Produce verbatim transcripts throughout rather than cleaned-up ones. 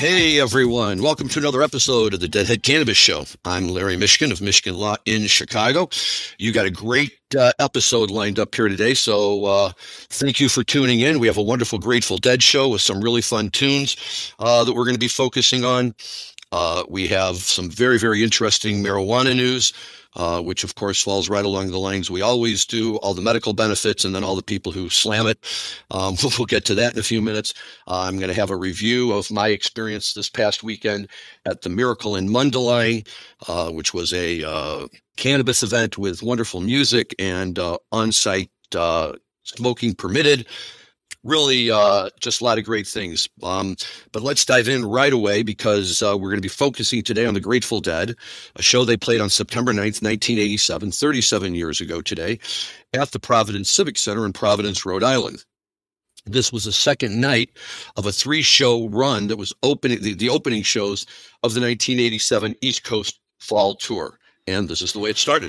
Hey everyone, welcome to another episode of the Deadhead Cannabis Show. I'm Larry Mishkin of Mishkin Law in Chicago. You got a great uh, episode lined up here today, so uh, thank you for tuning in. We have a wonderful Grateful Dead show with some really fun tunes uh, that we're going to be focusing on. Uh, we have some very, very interesting marijuana news, uh, which of course falls right along the lines we always do, all the medical benefits and then all the people who slam it. Um, we'll get to that in a few minutes. Uh, I'm going to have a review of my experience this past weekend at the Miracle in Mundelein, uh, which was a uh, cannabis event with wonderful music and uh, on-site uh, smoking permitted. Really, uh, just a lot of great things. Um, but let's dive in right away because uh, we're going to be focusing today on the Grateful Dead, a show they played on September ninth, nineteen eighty-seven, thirty-seven years ago today, at the Providence Civic Center in Providence, Rhode Island. This was the second night of a three-show run that was opening the, the opening shows of the nineteen eighty-seven East Coast Fall Tour. And this is the way it started.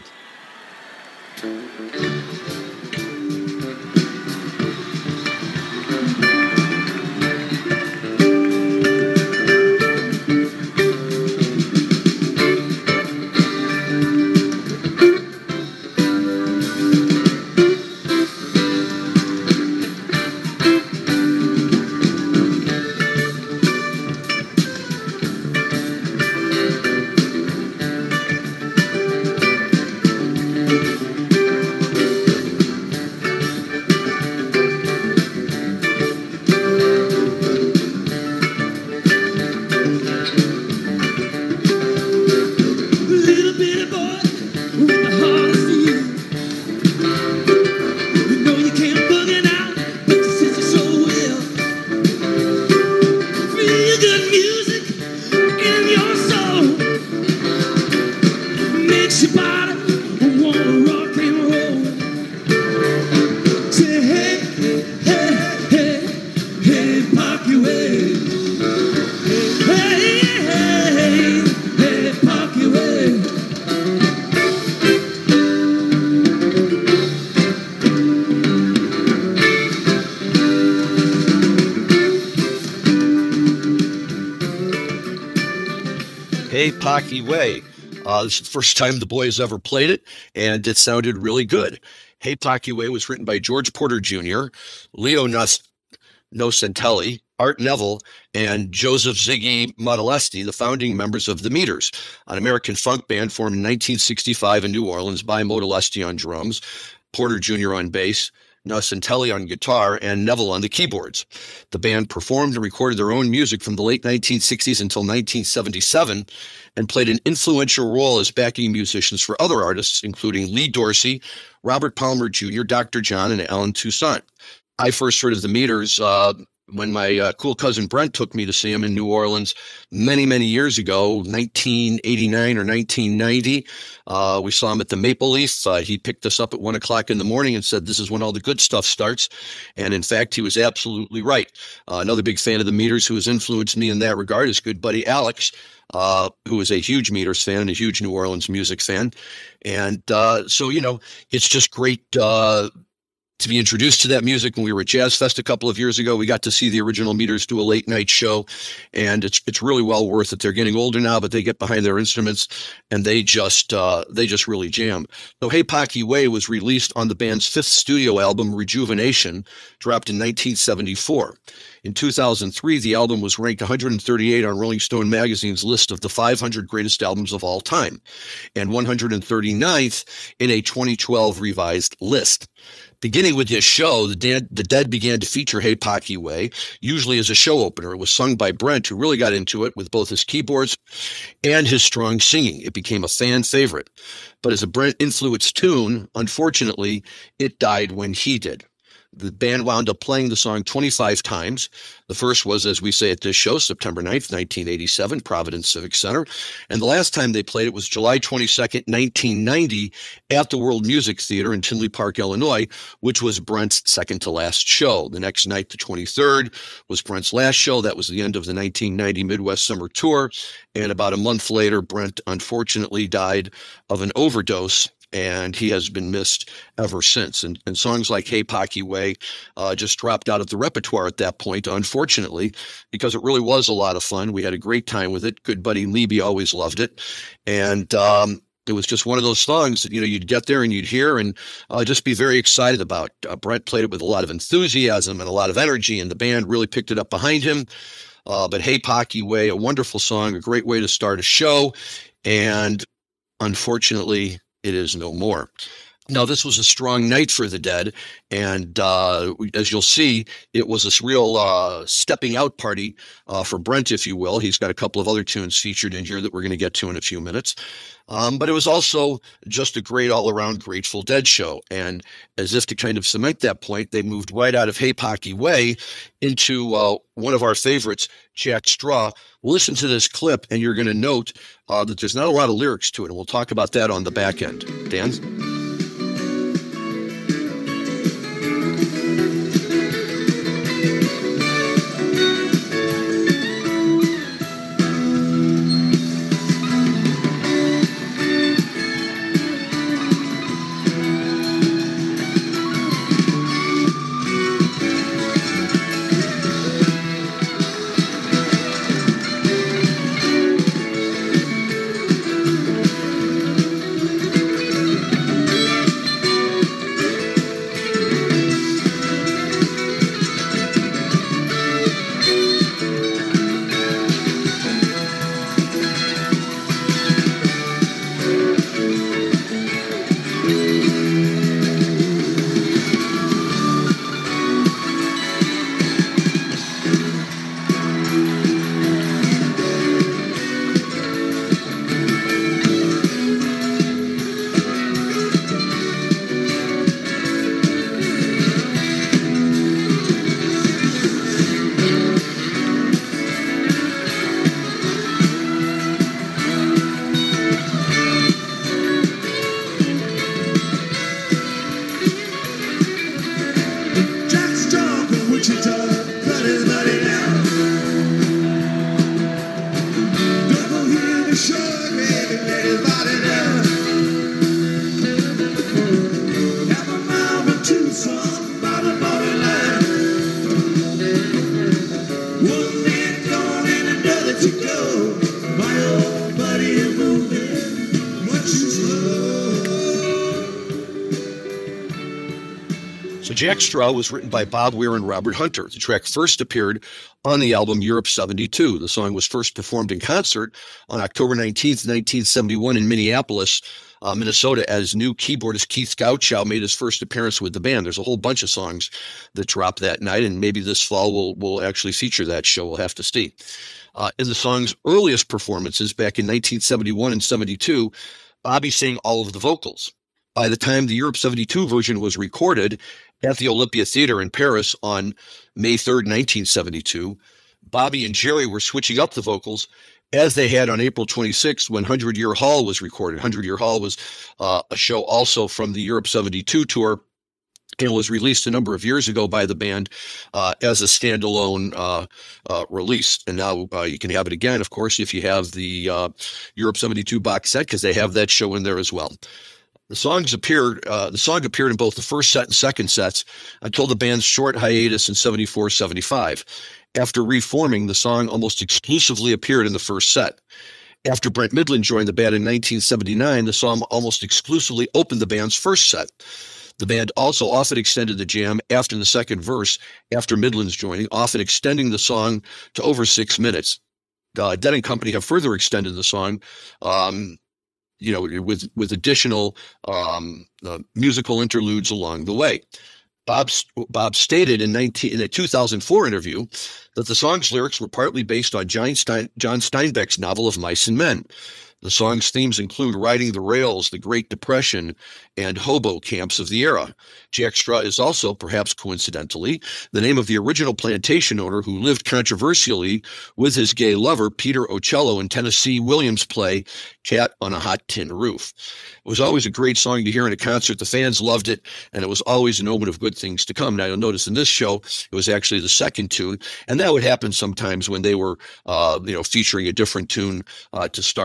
Hey Pocky Way. Uh, this is the first time the boys ever played it, and it sounded really good. Hey Pocky Way was written by George Porter Junior, Leo Nocentelli, Art Neville, and Joseph Ziggy Modellesti, the founding members of The Meters, an American funk band formed in nineteen sixty-five in New Orleans by Modellesti on drums, Porter Junior on bass, Nocentelli on guitar, and Neville on the keyboards. The band performed and recorded their own music from the late nineteen sixties until nineteen seventy-seven and played an influential role as backing musicians for other artists, including Lee Dorsey, Robert Palmer Junior, Doctor John, and Alan Toussaint. I first heard of The Meters uh, when my uh, cool cousin Brent took me to see him in New Orleans many, many years ago, nineteen eighty-nine or nineteen ninety. Uh, we saw him at the Maple Leaf. Uh, he picked us up at one o'clock in the morning and said, this is when all the good stuff starts. And in fact, he was absolutely right. Uh, another big fan of The Meters who has influenced me in that regard is good buddy Alex, uh, who is a huge Meters fan and a huge New Orleans music fan. And uh, so, you know, it's just great uh to be introduced to that music. When we were at Jazz Fest a couple of years ago, we got to see the original Meters do a late night show, and it's it's really well worth it. They're getting older now, but they get behind their instruments and they just uh, they just really jam. So Hey Pocky Way was released on the band's fifth studio album, Rejuvenation, dropped in nineteen seventy-four. In two thousand three, the album was ranked one hundred thirty-eight on Rolling Stone magazine's list of the five hundred greatest albums of all time, and one hundred thirty-ninth in a twenty twelve revised list. Beginning with this show, the Dead, the Dead began to feature Hey Pocky Way, usually as a show opener. It was sung by Brent, who really got into it with both his keyboards and his strong singing. It became a fan favorite. But as a Brent-influenced tune, unfortunately, it died when he did. The band wound up playing the song twenty-five times. The first was, as we say at this show, September ninth, nineteen eighty-seven, Providence Civic Center. And the last time they played it was July twenty-second, nineteen ninety, at the World Music Theater in Tinley Park, Illinois, which was Brent's second to last show. The next night, the twenty-third, was Brent's last show. That was the end of the nineteen ninety Midwest Summer Tour. And about a month later, Brent unfortunately died of an overdose and he has been missed ever since. And, and songs like Hey Pocky Way uh, just dropped out of the repertoire at that point, unfortunately, because it really was a lot of fun. We had a great time with it. Good buddy Leby always loved it. And um, it was just one of those songs that, you know, you'd get there and you'd hear and uh, just be very excited about. Uh, Brent played it with a lot of enthusiasm and a lot of energy, and the band really picked it up behind him. Uh, but Hey Pocky Way, a wonderful song, a great way to start a show. And unfortunately, it is no more. Now, this was a strong night for the Dead, and uh, as you'll see, it was a real uh, stepping out party uh, for Brent, if you will. He's got a couple of other tunes featured in here that we're going to get to in a few minutes. Um, but it was also just a great all-around Grateful Dead show, and as if to kind of cement that point, they moved right out of Hey Pocky Way into uh, one of our favorites, Jack Straw. We'll listen to this clip, and you're going to note uh, that there's not a lot of lyrics to it, and we'll talk about that on the back end. Dan? Jack Straw was written by Bob Weir and Robert Hunter. The track first appeared on the album Europe seventy-two. The song was first performed in concert on October nineteenth, nineteen seventy-one in Minneapolis, uh, Minnesota, as new keyboardist Keith Gouchow made his first appearance with the band. There's a whole bunch of songs that dropped that night, and maybe this fall we'll, we'll actually feature that show. We'll have to see. Uh, in the song's earliest performances back in nineteen seventy-one and seventy-two, Bobby sang all of the vocals. By the time the Europe seventy-two version was recorded at the Olympia Theater in Paris on May third, nineteen seventy-two, Bobby and Jerry were switching up the vocals as they had on April twenty-sixth when Hundred Year Hall was recorded. Hundred Year Hall was uh, a show also from the Europe seventy-two tour, and was released a number of years ago by the band uh, as a standalone uh, uh, release. And now uh, you can have it again, of course, if you have the uh, Europe seventy-two box set, because they have that show in there as well. The songs appeared. Uh, the song appeared in both the first set and second sets until the band's short hiatus in seventy-four seventy-five. After reforming, the song almost exclusively appeared in the first set. After Brent Mydland joined the band in nineteen seventy-nine, the song almost exclusively opened the band's first set. The band also often extended the jam after the second verse, after Mydland's joining, often extending the song to over six minutes. Uh, Dead and Company have further extended the song, um, you know, with with additional um, uh, musical interludes along the way. Bob Bob stated in, nineteen, in a two thousand four interview that the song's lyrics were partly based on John, Stein, John Steinbeck's novel of Mice and Men. The song's themes include riding the rails, the Great Depression, and hobo camps of the era. Jack Straw is also, perhaps coincidentally, the name of the original plantation owner who lived controversially with his gay lover, Peter Ocello, in Tennessee Williams' play Cat on a Hot Tin Roof. It was always a great song to hear in a concert. The fans loved it, and it was always an omen of good things to come. Now, you'll notice in this show, it was actually the second tune, and that would happen sometimes when they were, uh, you know, featuring a different tune uh, to start that wasn't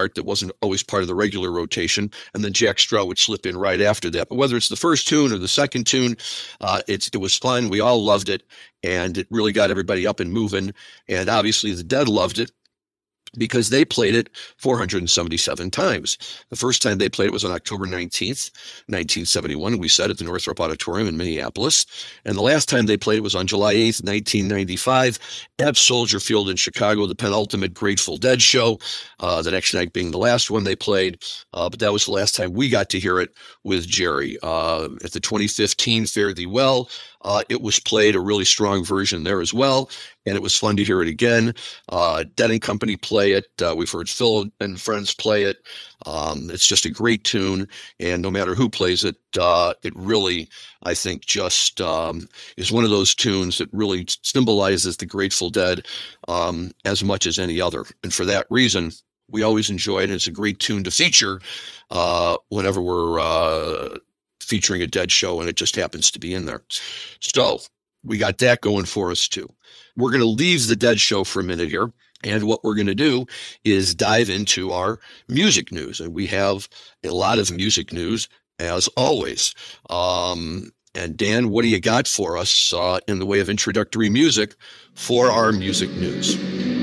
wasn't always part of the regular rotation, and then Jack Straw would slip in right after that. But whether it's the first tune or the second tune, uh, it's, it was fun. We all loved it, and it really got everybody up and moving. And obviously the Dead loved it, because they played it four hundred seventy-seven times. The first time they played it was on October nineteenth, nineteen seventy-one. We said at the Northrop Auditorium in Minneapolis. And the last time they played it was on July eighth, nineteen ninety-five at Soldier Field in Chicago, the penultimate Grateful Dead show, uh, the next night being the last one they played. Uh, but that was the last time we got to hear it with Jerry. Uh, at the twenty fifteen Fare Thee Well, uh, it was played, a really strong version there as well. And it was fun to hear it again. Uh, Dead and Company play it. Uh, we've heard Phil and friends play it. Um, it's just a great tune. And no matter who plays it, uh, it really, I think, just um, is one of those tunes that really symbolizes the Grateful Dead um, as much as any other. And for that reason, we always enjoy it. It's a great tune to feature uh, whenever we're uh, featuring a Dead show, and it just happens to be in there. So we got that going for us, too. We're going to leave the Dead show for a minute here. And what we're going to do is dive into our music news. And we have a lot of music news, as always. Um, and Dan, what do you got for us uh, in the way of introductory music for our music news?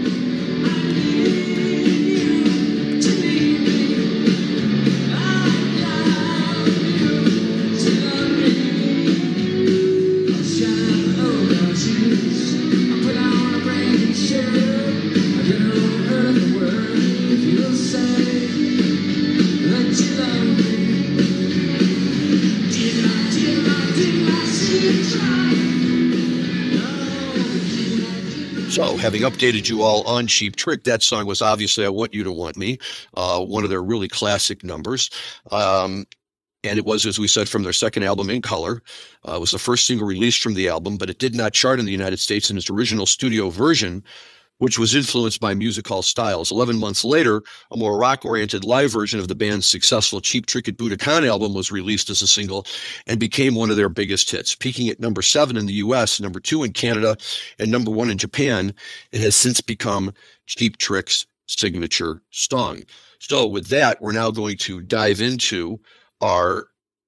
So, having updated you all on Cheap Trick, that song was obviously I Want You to Want Me, uh, one of their really classic numbers. Um, and it was, as we said, from their second album, In Color. Uh, it was the first single released from the album, but it did not chart in the United States in its original studio version, which was influenced by music hall styles. Eleven months later, a more rock-oriented live version of the band's successful Cheap Trick at Budokan album was released as a single and became one of their biggest hits, peaking at number seven in the U S, number two in Canada, and number one in Japan. It has since become Cheap Trick's signature song. So with that, we're now going to dive into our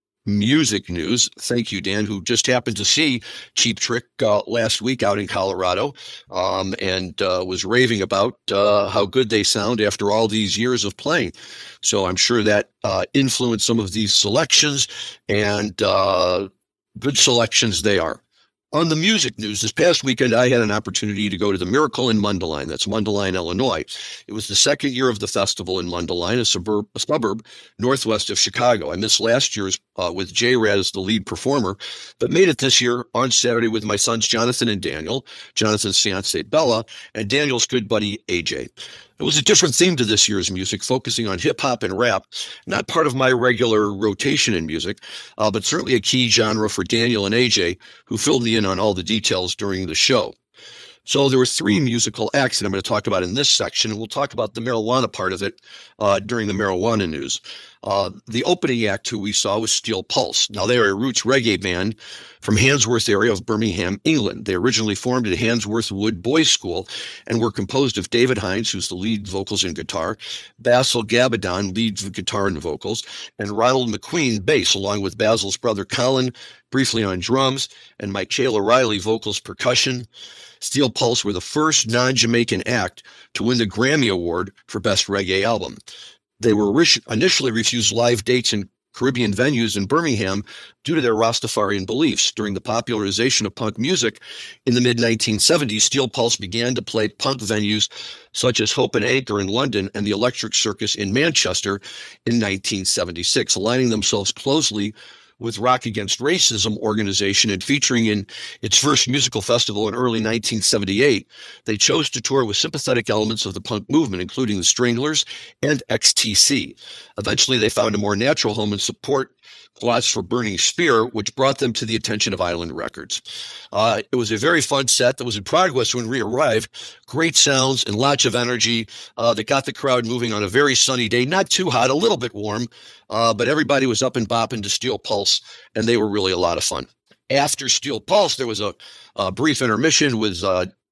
music news. Thank you, Dan, who just happened to see Cheap Trick uh, last week out in Colorado um, and uh, was raving about uh, how good they sound after all these years of playing. So I'm sure that uh, influenced some of these selections, and uh, good selections they are. On the music news, this past weekend, I had an opportunity to go to the Miracle in Mundelein. That's Mundelein, Illinois. It was the second year of the festival in Mundelein, a suburb, a suburb northwest of Chicago. I missed last year's uh, with J-Rad as the lead performer, but made it this year on Saturday with my sons, Jonathan and Daniel, Jonathan's fiancée, Bella, and Daniel's good buddy, A J. It was a different theme to this year's music, focusing on hip-hop and rap, not part of my regular rotation in music, uh, but certainly a key genre for Daniel and A J, who filled me in on all the details during the show. So there were three musical acts that I'm going to talk about in this section, and we'll talk about the marijuana part of it uh, during the marijuana news. Uh, the opening act who we saw was Steel Pulse. Now, they are a roots reggae band from Handsworth area of Birmingham, England. They originally formed at Handsworth Wood Boys School and were composed of David Hines, who's the lead vocals and guitar, Basil Gabadon, lead guitar and vocals, and Ronald McQueen, bass, along with Basil's brother Colin, briefly on drums, and Michaela Riley, vocals, percussion. Steel Pulse were the first non-Jamaican act to win the Grammy Award for Best Reggae Album. They were initially refused live dates in Caribbean venues in Birmingham due to their Rastafarian beliefs. During the popularization of punk music in the mid nineteen seventies, Steel Pulse began to play punk venues such as Hope and Anchor in London and the Electric Circus in Manchester in nineteen seventy-six, aligning themselves closely with Rock Against Racism organization and featuring in its first musical festival in early nineteen seventy-eight. They chose to tour with sympathetic elements of the punk movement, including the Stranglers and X T C. Eventually, they found a more natural home and support plots for Burning Spear, which brought them to the attention of Island Records. Uh, it was a very fun set that was in progress when we arrived. Great sounds and lots of energy uh, that got the crowd moving on a very sunny day. Not too hot, a little bit warm, uh, but everybody was up and bopping to Steel Pulse, and they were really a lot of fun. After Steel Pulse, there was a, a brief intermission with uh,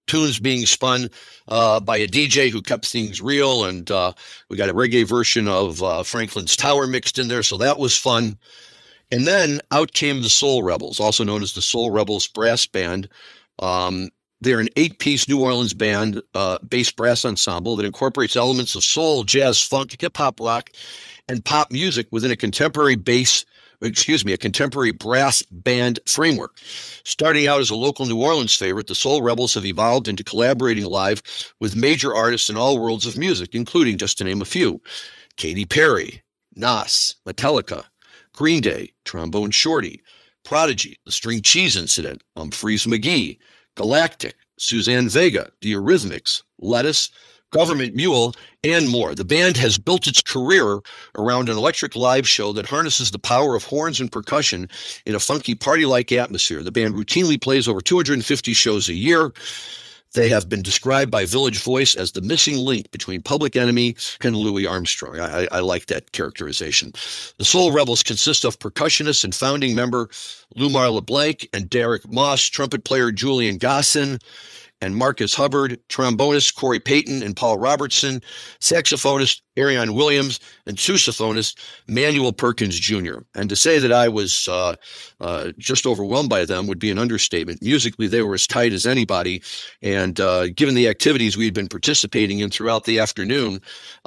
tunes being spun uh, by a D J who kept things real, and uh, we got a reggae version of uh, Franklin's Tower mixed in there, so that was fun. And then out came the Soul Rebels, also known as the Soul Rebels Brass Band. Um, they're an eight-piece New Orleans band, uh, bass brass ensemble that incorporates elements of soul, jazz, funk, hip-hop, rock, and pop music within a contemporary bass, excuse me, a contemporary brass band framework. Starting out as a local New Orleans favorite, the Soul Rebels have evolved into collaborating live with major artists in all worlds of music, including, just to name a few, Katy Perry, Nas, Metallica, Green Day, Trombone Shorty, Prodigy, The String Cheese Incident, Humphreys McGee, Galactic, Suzanne Vega, The Eurythmics, Lettuce, Government Mule, and more. The band has built its career around an electric live show that harnesses the power of horns and percussion in a funky party-like atmosphere. The band routinely plays over two hundred fifty shows a year. They have been described by Village Voice as the missing link between Public Enemy and Louis Armstrong. I, I like that characterization. The Soul Rebels consist of percussionist and founding member Lumar LeBlanc and Derek Moss, trumpet player Julian Gossin, and Marcus Hubbard, trombonist Corey Payton and Paul Robertson, saxophonist Ariane Williams, and sousaphonist Manuel Perkins Junior And to say that I was uh, uh, just overwhelmed by them would be an understatement. Musically, they were as tight as anybody, and uh, given the activities we had been participating in throughout the afternoon,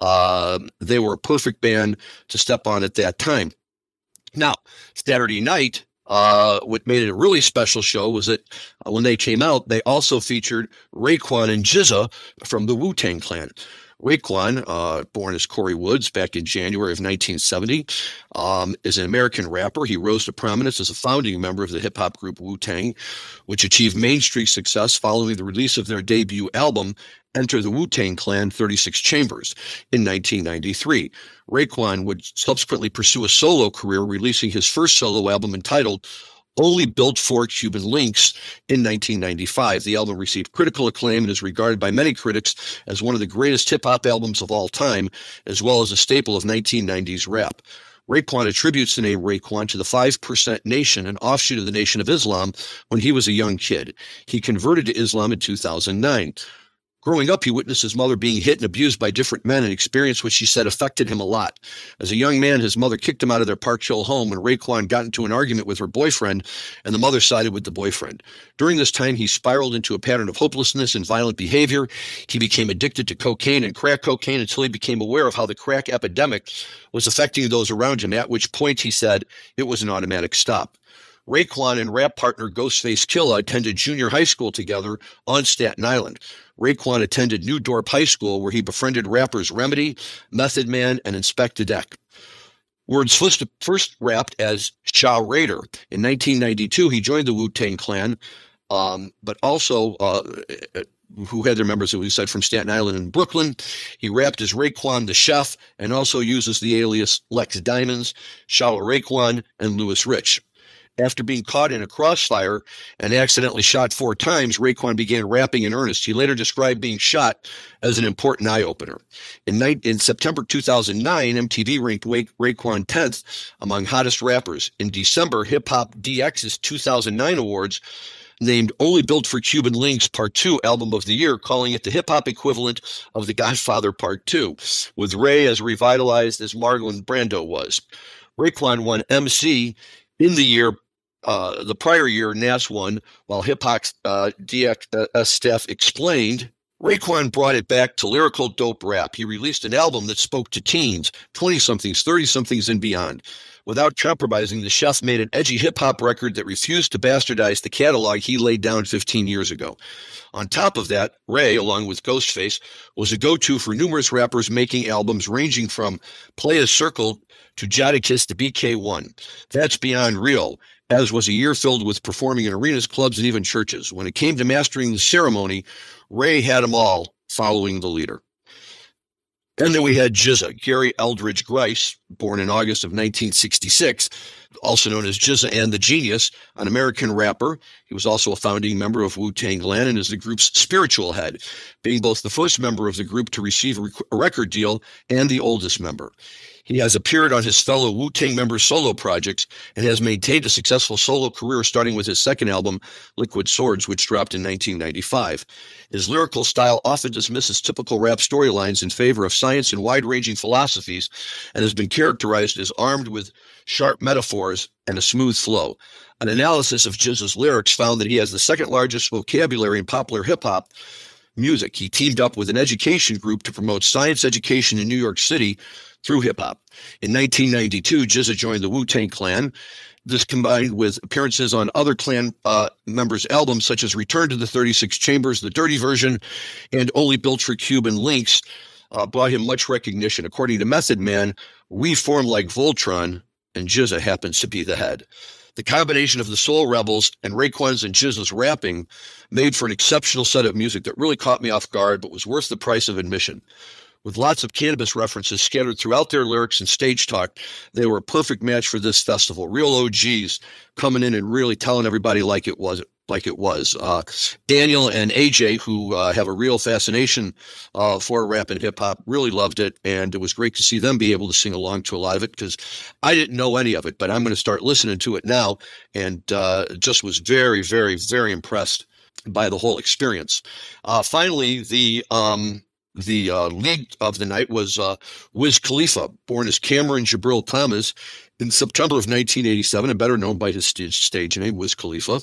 uh, they were a perfect band to step on at that time. Now, Saturday night, Uh, what made it a really special show was that uh, when they came out, they also featured Raekwon and G Z A from the Wu-Tang Clan. Raekwon, uh, born as Corey Woods back in January of nineteen seventy, um, is an American rapper. He rose to prominence as a founding member of the hip-hop group Wu-Tang, which achieved mainstream success following the release of their debut album, Enter the Wu-Tang Clan thirty-six Chambers, in nineteen ninety-three. Raekwon would subsequently pursue a solo career, releasing his first solo album entitled Only Built for Cuban Links in nineteen ninety-five. The album received critical acclaim and is regarded by many critics as one of the greatest hip-hop albums of all time, as well as a staple of nineteen nineties rap. Raekwon attributes the name Raekwon to the five percent Nation, an offshoot of the Nation of Islam, when he was a young kid. He converted to Islam in two thousand nine. Growing up, he witnessed his mother being hit and abused by different men, and experienced what she said affected him a lot. As a young man, his mother kicked him out of their Park Hill home when Raekwon got into an argument with her boyfriend, and the mother sided with the boyfriend. During this time, he spiraled into a pattern of hopelessness and violent behavior. He became addicted to cocaine and crack cocaine until he became aware of how the crack epidemic was affecting those around him, at which point he said it was an automatic stop. Raekwon and rap partner Ghostface Killah attended junior high school together on Staten Island. Raekwon attended New Dorp High School, where he befriended rappers Remedy, Method Man, and Inspectah Deck. Words first, first rapped as Shaw Raider. In nineteen ninety-two, he joined the Wu-Tang Clan, um, but also uh, who had their members, as we said, from Staten Island and Brooklyn. He rapped as Raekwon the Chef, and also uses the alias Lex Diamonds, Shaw Raekwon, and Louis Rich. After being caught in a crossfire and accidentally shot four times, Raekwon began rapping in earnest. He later described being shot as an important eye-opener. In, night, in September two thousand nine, M T V ranked Raekwon tenth among hottest rappers. In December, Hip Hop D X's two thousand nine awards named Only Built for Cuban Links Part two Album of the Year, calling it the hip-hop equivalent of The Godfather Part two, with Ray as revitalized as Marlon Brando was. Raekwon won M C in the year Uh, the prior year, N A S won, while Hip Hop's uh, D X uh, staff explained, Raekwon brought it back to lyrical dope rap. He released an album that spoke to teens, twenty-somethings, thirty-somethings, and beyond. Without compromising, the chef made an edgy hip-hop record that refused to bastardize the catalog he laid down fifteen years ago. On top of that, Ray, along with Ghostface, was a go-to for numerous rappers making albums ranging from Playa Circle to Jadakiss to B K one. That's beyond real, as was a year filled with performing in arenas, clubs, and even churches. When it came to mastering the ceremony, Ray had them all following the leader. And then we had G Z A, Gary Eldridge Grice, born in August of nineteen sixty-six, also known as Jizza and the Genius, an American rapper. He was also a founding member of Wu-Tang Clan and is the group's spiritual head, being both the first member of the group to receive a, rec- a record deal and the oldest member. He has appeared on his fellow Wu-Tang members' solo projects and has maintained a successful solo career, starting with his second album, Liquid Swords, which dropped in nineteen ninety-five. His lyrical style often dismisses typical rap storylines in favor of science and wide-ranging philosophies, and has been characterized as armed with sharp metaphors and a smooth flow. An analysis of Jizza's lyrics found that he has the second largest vocabulary in popular hip-hop music. He teamed up with an education group to promote science education in New York City through hip-hop. In nineteen ninety-two, Jizza joined the Wu-Tang Clan. This combined with appearances on other Clan uh, members' albums such as Return to the thirty-six Chambers, The Dirty Version, and Only Built for Cuban Links, uh, brought him much recognition. According to Method Man, we form like Voltron, and Jizza happens to be the head. The combination of the Soul Rebels and Raekwon's and Jizza's rapping made for an exceptional set of music that really caught me off guard, but was worth the price of admission. With lots of cannabis references scattered throughout their lyrics and stage talk, they were a perfect match for this festival. Real O Gs coming in and really telling everybody like it was. Like it was. Uh, Daniel and A J, who uh, have a real fascination uh, for rap and hip hop, really loved it, and it was great to see them be able to sing along to a lot of it, because I didn't know any of it, but I'm going to start listening to it now, and uh, just was very, very, very impressed by the whole experience. Uh, finally, the um, the uh, lead of the night was uh, Wiz Khalifa, born as Cameron Jabril Thomas in September of nineteen eighty-seven, and better known by his st- stage name, Wiz Khalifa,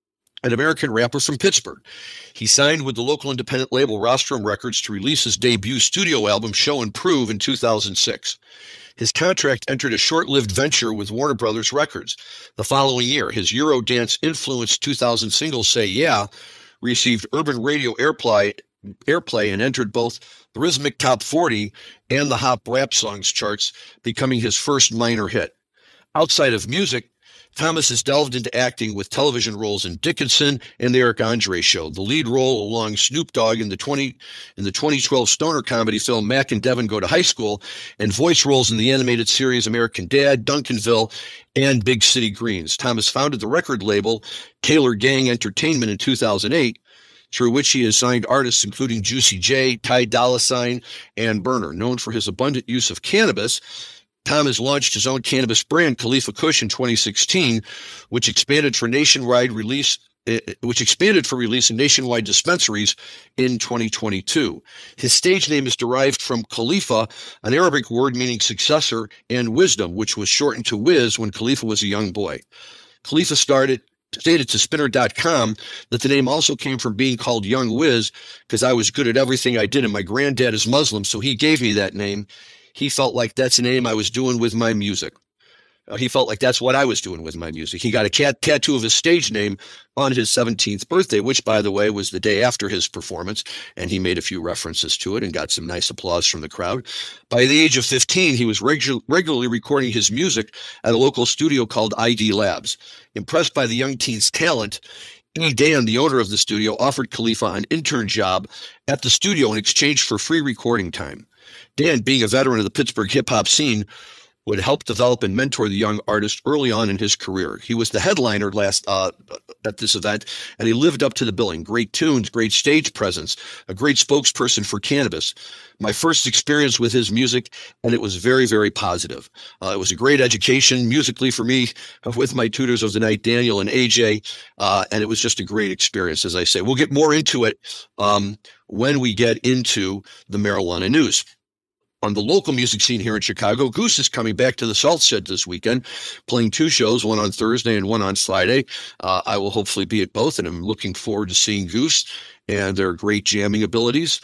an American rapper from Pittsburgh. He signed with the local independent label Rostrum Records to release his debut studio album, Show and Prove, in two thousand six. His contract entered a short-lived venture with Warner Brothers Records. The following year, his Eurodance-influenced two thousand single, Say Yeah, received urban radio airplay airplay and entered both the Rhythmic Top forty and the Hot Rap Songs charts, becoming his first minor hit. Outside of music, Thomas has delved into acting with television roles in Dickinson and The Eric Andre Show, the lead role along Snoop Dogg in the twenty in the twenty twelve stoner comedy film Mac and Devin Go to High School, and voice roles in the animated series American Dad, Duncanville, and Big City Greens. Thomas founded the record label Taylor Gang Entertainment in two thousand eight, through which he has signed artists including Juicy J, Ty Dolla $ign, and Burner. Known for his abundant use of cannabis, Thomas launched his own cannabis brand, Khalifa Kush, in twenty sixteen, which expanded for nationwide release, which expanded for release in nationwide dispensaries in twenty twenty-two. His stage name is derived from Khalifa, an Arabic word meaning successor, and wisdom, which was shortened to Wiz when Khalifa was a young boy. Khalifa started stated to spinner dot com that the name also came from being called Young Wiz because I was good at everything I did, and my granddad is Muslim, so he gave me that name. He felt like that's a name I was doing with my music. Uh, he felt like that's what I was doing with my music. He got a cat tattoo of his stage name on his seventeenth birthday, which, by the way, was the day after his performance, and he made a few references to it and got some nice applause from the crowd. By the age of fifteen, he was regu- regularly recording his music at a local studio called I D Labs. Impressed by the young teen's talent, E. Dan, the owner of the studio, offered Khalifa an intern job at the studio in exchange for free recording time. Dan, being a veteran of the Pittsburgh hip-hop scene, would help develop and mentor the young artist early on in his career. He was the headliner last uh, at this event, and he lived up to the billing. Great tunes, great stage presence, a great spokesperson for cannabis. My first experience with his music, and it was very, very positive. Uh, it was a great education musically for me with my tutors of the night, Daniel and A J, uh, and it was just a great experience, as I say. We'll get more into it um, when we get into the marijuana news. On the local music scene here in Chicago, Goose is coming back to the Salt Shed this weekend, playing two shows, one on Thursday and one on Friday. Uh, I will hopefully be at both, and I'm looking forward to seeing Goose and their great jamming abilities.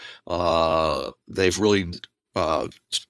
Uh, they've really uh,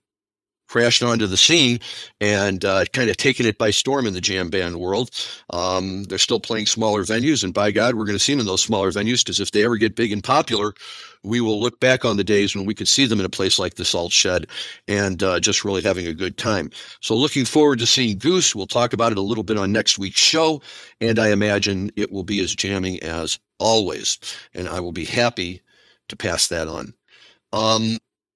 crashed onto the scene and uh, kind of taken it by storm in the jam band world. Um, they're still playing smaller venues, and by God, we're going to see them in those smaller venues, because if they ever get big and popular, we will look back on the days when we could see them in a place like the Salt Shed and uh, just really having a good time. So looking forward to seeing Goose. We'll talk about it a little bit on next week's show, and I imagine it will be as jamming as always, and I will be happy to pass that on. Um,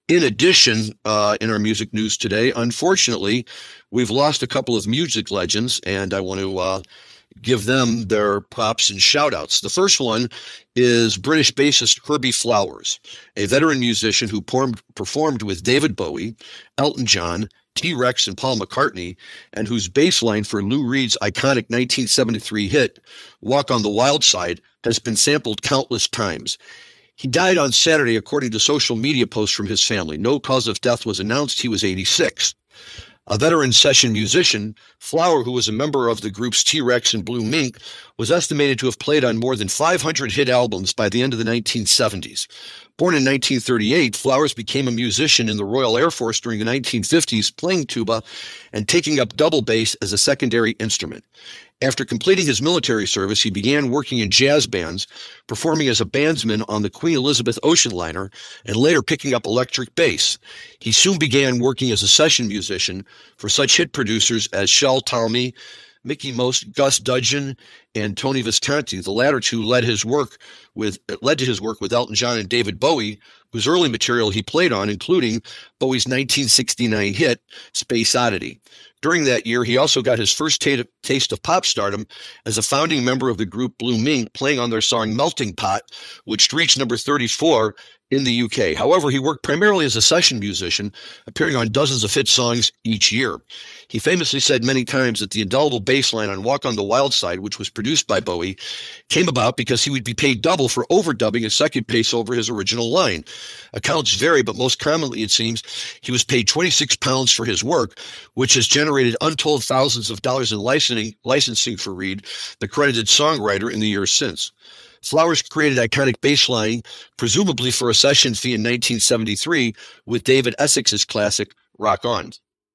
In addition, uh, in our music news today, unfortunately, we've lost a couple of music legends, and I want to uh, give them their props and shout-outs. The first one is British bassist Herbie Flowers, a veteran musician who performed, performed with David Bowie, Elton John, T-Rex, and Paul McCartney, and whose bass line for Lou Reed's iconic nineteen seventy-three hit, Walk on the Wild Side, has been sampled countless times. He died on Saturday, according to social media posts from his family. No cause of death was announced. He was eighty-six. A veteran session musician, Flower, who was a member of the groups T-Rex and Blue Mink, was estimated to have played on more than five hundred hit albums by the end of the nineteen seventies. Born in nineteen thirty-eight, Flowers became a musician in the Royal Air Force during the nineteen fifties, playing tuba and taking up double bass as a secondary instrument. After completing his military service, he began working in jazz bands, performing as a bandsman on the Queen Elizabeth ocean liner, and later picking up electric bass. He soon began working as a session musician for such hit producers as Shel Talmy, Mickey Most, Gus Dudgeon, and Tony Visconti. The latter two led his work with led to his work with Elton John and David Bowie, whose early material he played on, including Bowie's nineteen sixty-nine hit, Space Oddity. During that year, he also got his first t- taste of pop stardom as a founding member of the group Blue Mink, playing on their song Melting Pot, which reached number thirty-four in the U K. However, he worked primarily as a session musician, appearing on dozens of hit songs each year. He famously said many times that the indelible bass line on Walk on the Wild Side, which was produced by Bowie, came about because he would be paid double for overdubbing a second bass over his original line. Accounts vary, but most commonly, it seems, he was paid twenty-six pounds for his work, which has generated untold thousands of dollars in licensing, licensing for Reed, the credited songwriter, in the years since. Flowers created iconic bass line, presumably for a session fee in nineteen seventy-three, with David Essex's classic Rock On.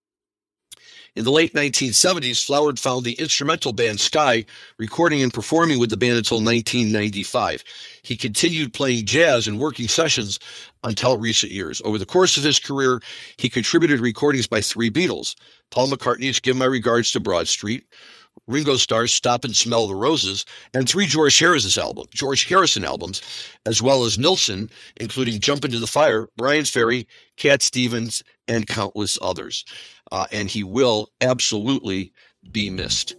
In the late nineteen seventies, Flowers found the instrumental band Sky, recording and performing with the band until nineteen ninety-five. He continued playing jazz and working sessions until recent years. Over the course of his career, he contributed recordings by three Beatles: Paul McCartney's Give My Regards to Broad Street, Ringo Starr's Stop and Smell the Roses, and three George Harrison's album, George Harrison albums, as well as Nilsson, including Jump Into the Fire, Brian Ferry, Cat Stevens, and countless others. Uh, and he will absolutely be missed.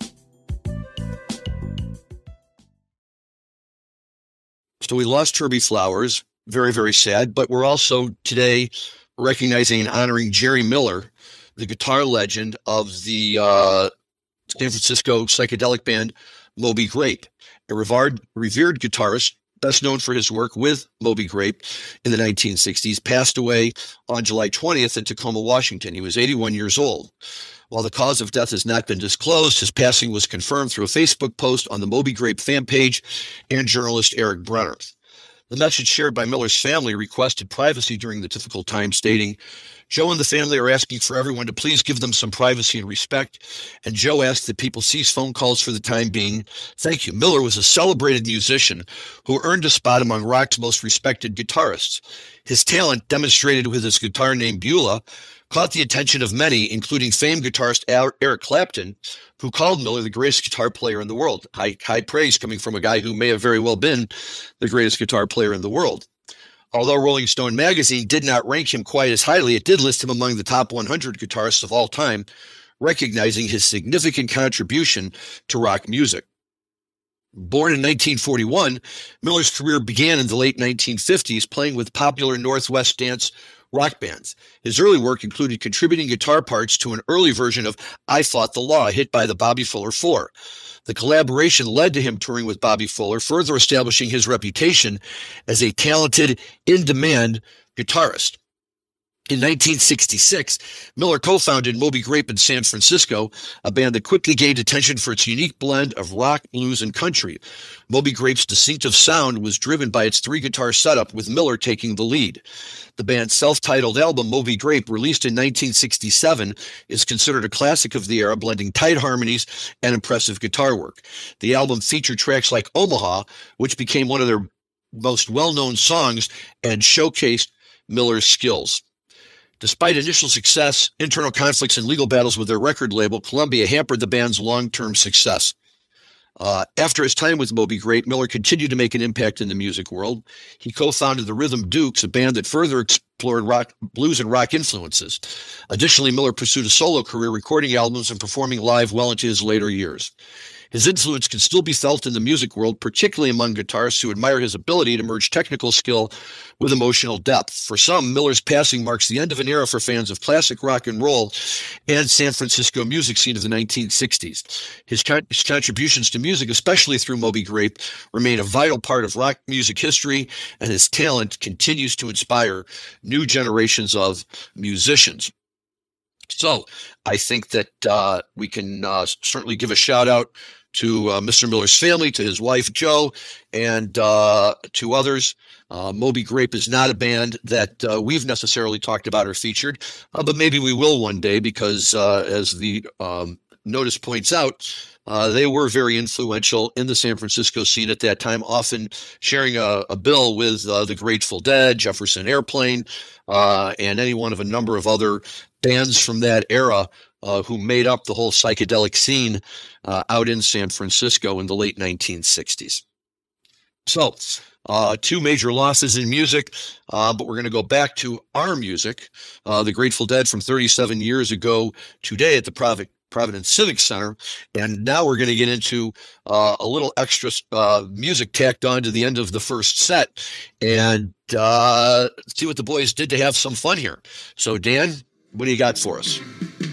So we lost Herbie Flowers, very, very sad, but we're also today recognizing and honoring Jerry Miller, the guitar legend of the uh, San Francisco psychedelic band Moby Grape, a revered, revered guitarist, best known for his work with Moby Grape in the nineteen sixties, passed away on July twentieth in Tacoma, Washington. He was eighty-one years old. While the cause of death has not been disclosed, his passing was confirmed through a Facebook post on the Moby Grape fan page and journalist Eric Brenner. The message shared by Miller's family requested privacy during the difficult time, stating, "Joe and the family are asking for everyone to please give them some privacy and respect, and Joe asked that people cease phone calls for the time being. Thank you." Miller was a celebrated musician who earned a spot among rock's most respected guitarists. His talent, demonstrated with his guitar named Beulah, caught the attention of many, including famed guitarist Eric Clapton, who called Miller the greatest guitar player in the world. High, high praise coming from a guy who may have very well been the greatest guitar player in the world. Although Rolling Stone magazine did not rank him quite as highly, it did list him among the top one hundred guitarists of all time, recognizing his significant contribution to rock music. Born in nineteen forty-one, Miller's career began in the late nineteen fifties, playing with popular Northwest dance rock bands. His early work included contributing guitar parts to an early version of I Fought the Law, a hit by the Bobby Fuller Four. The collaboration led to him touring with Bobby Fuller, further establishing his reputation as a talented, in-demand guitarist. In nineteen sixty-six, Miller co-founded Moby Grape in San Francisco, a band that quickly gained attention for its unique blend of rock, blues, and country. Moby Grape's distinctive sound was driven by its three-guitar setup, with Miller taking the lead. The band's self-titled album, Moby Grape, released in nineteen sixty-seven, is considered a classic of the era, blending tight harmonies and impressive guitar work. The album featured tracks like Omaha, which became one of their most well-known songs and showcased Miller's skills. Despite initial success, internal conflicts and legal battles with their record label, Columbia, hampered the band's long-term success. Uh, after his time with Moby Grape, Miller continued to make an impact in the music world. He co-founded the Rhythm Dukes, a band that further explored rock, blues and rock influences. Additionally, Miller pursued a solo career, recording albums and performing live well into his later years. His influence can still be felt in the music world, particularly among guitarists who admire his ability to merge technical skill with emotional depth. For some, Miller's passing marks the end of an era for fans of classic rock and roll and San Francisco music scene of the nineteen sixties. His, con- his contributions to music, especially through Moby Grape, remain a vital part of rock music history, and his talent continues to inspire new generations of musicians. So I think that uh, we can uh, certainly give a shout out to uh, Mister Miller's family, to his wife, Jo, and uh, to others. Uh, Moby Grape is not a band that uh, we've necessarily talked about or featured, uh, but maybe we will one day because, uh, as the um, notice points out, uh, they were very influential in the San Francisco scene at that time, often sharing a, a bill with uh, the Grateful Dead, Jefferson Airplane, uh, and any one of a number of other bands from that era uh, who made up the whole psychedelic scene uh, out in San Francisco in the late nineteen sixties. So, uh, two major losses in music, uh, but we're going to go back to our music. Uh, the Grateful Dead from thirty-seven years ago today at the Provi- Providence Civic Center. And now we're going to get into uh, a little extra uh, music tacked on to the end of the first set and uh, see what the boys did to have some fun here. So, Dan, what do you got for us?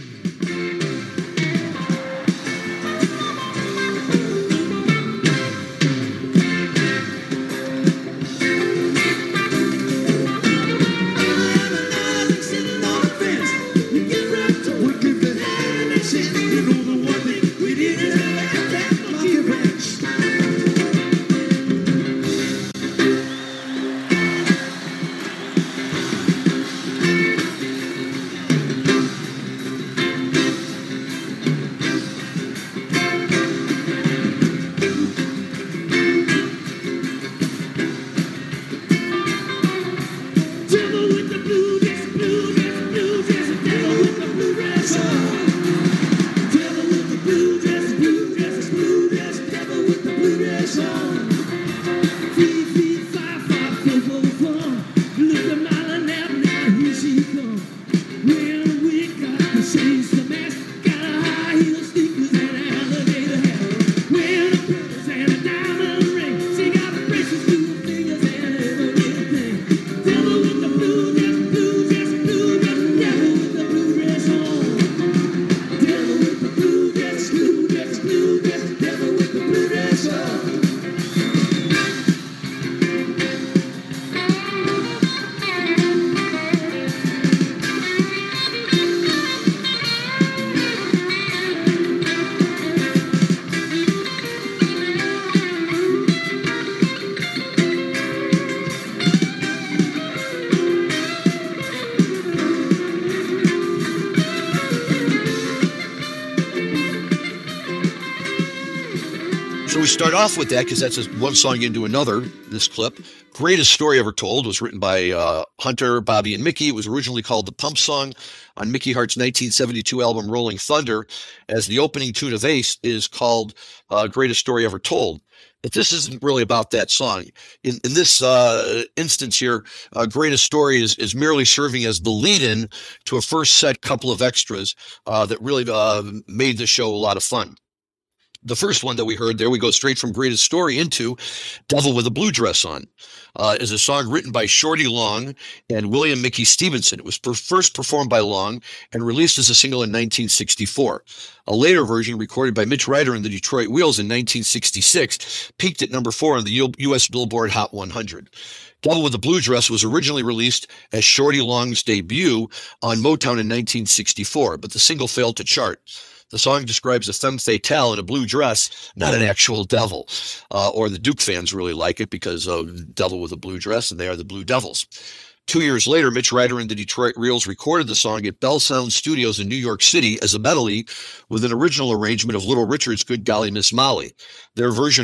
So we start off with that because that's just one song into another, this clip. Greatest Story Ever Told was written by uh, Hunter, Bobby, and Mickey. It was originally called the Pump Song on Mickey Hart's nineteen seventy-two album Rolling Thunder, as the opening tune of Ace is called uh, Greatest Story Ever Told. But this isn't really about that song. In, in this uh, instance here, uh, Greatest Story is, is merely serving as the lead-in to a first set couple of extras uh, that really uh, made the show a lot of fun. The first one that we heard there, we go straight from Greatest Story into Devil with a Blue Dress On, uh, is a song written by Shorty Long and William Mickey Stevenson. It was per- first performed by Long and released as a single in nineteen sixty-four. A later version, recorded by Mitch Ryder and the Detroit Wheels in nineteen sixty-six, peaked at number four on the U- U.S. Billboard Hot one hundred. Devil with a Blue Dress was originally released as Shorty Long's debut on Motown in nineteen sixty-four, but the single failed to chart. The song describes a femme fatale in a blue dress, not an actual devil. Uh, or the Duke fans really like it because of Devil with a Blue Dress, and they are the Blue Devils. Two years later, Mitch Ryder and the Detroit Reels recorded the song at Bell Sound Studios in New York City as a medley with an original arrangement of Little Richard's Good Golly Miss Molly. Their version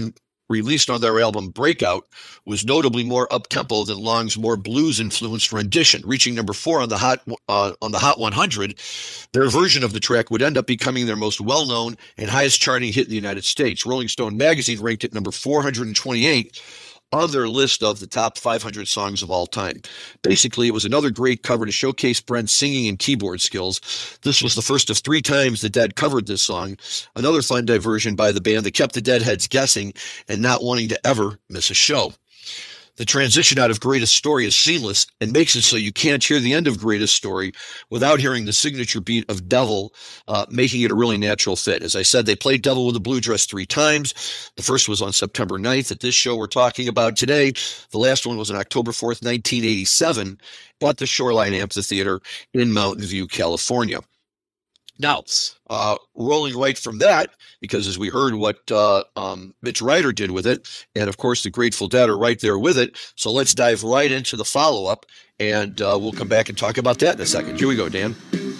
released on their album Breakout, was notably more up-tempo than Long's more blues-influenced rendition, reaching number four on the Hot uh, on the Hot one hundred. Their version of the track would end up becoming their most well-known and highest-charting hit in the United States. Rolling Stone magazine ranked it number four hundred twenty-eight on their list of the top five hundred songs of all time. Basically, it was another great cover to showcase Brent's singing and keyboard skills. This was the first of three times the Dead covered this song, another fun diversion by the band that kept the Deadheads guessing and not wanting to ever miss a show. The transition out of Greatest Story is seamless and makes it so you can't hear the end of Greatest Story without hearing the signature beat of Devil, uh, making it a really natural fit. As I said, they played Devil with a Blue Dress three times. The first was on September ninth at this show we're talking about today. The last one was on October fourth, nineteen eighty-seven, at the Shoreline Amphitheater in Mountain View, California. Now, uh, rolling right from that, because as we heard what uh, um, Mitch Ryder did with it, and of course the Grateful Dead are right there with it, so let's dive right into the follow-up, and uh, we'll come back and talk about that in a second. Here we go, Dan.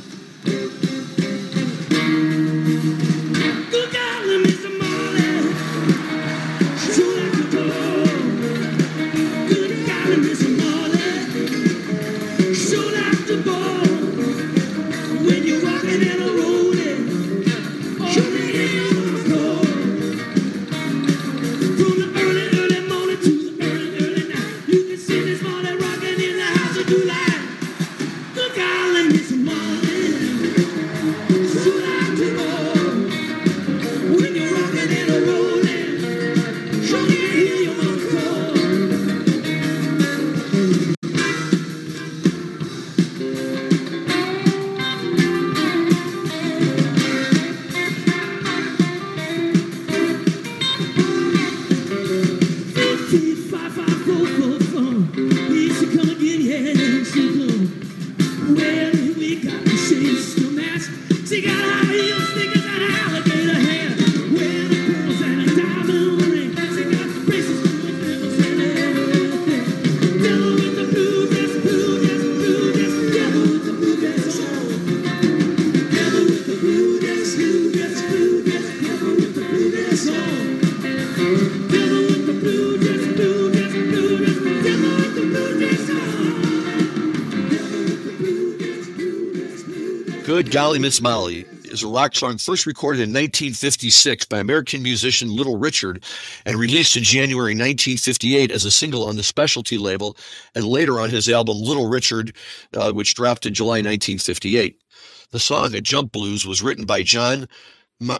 Good Golly Miss Molly is a rock song first recorded in nineteen fifty-six by American musician Little Richard and released in January nineteen fifty-eight as a single on the Specialty label and later on his album Little Richard, uh, which dropped in July nineteen fifty-eight. The song, A Jump Blues, was written by John Ma-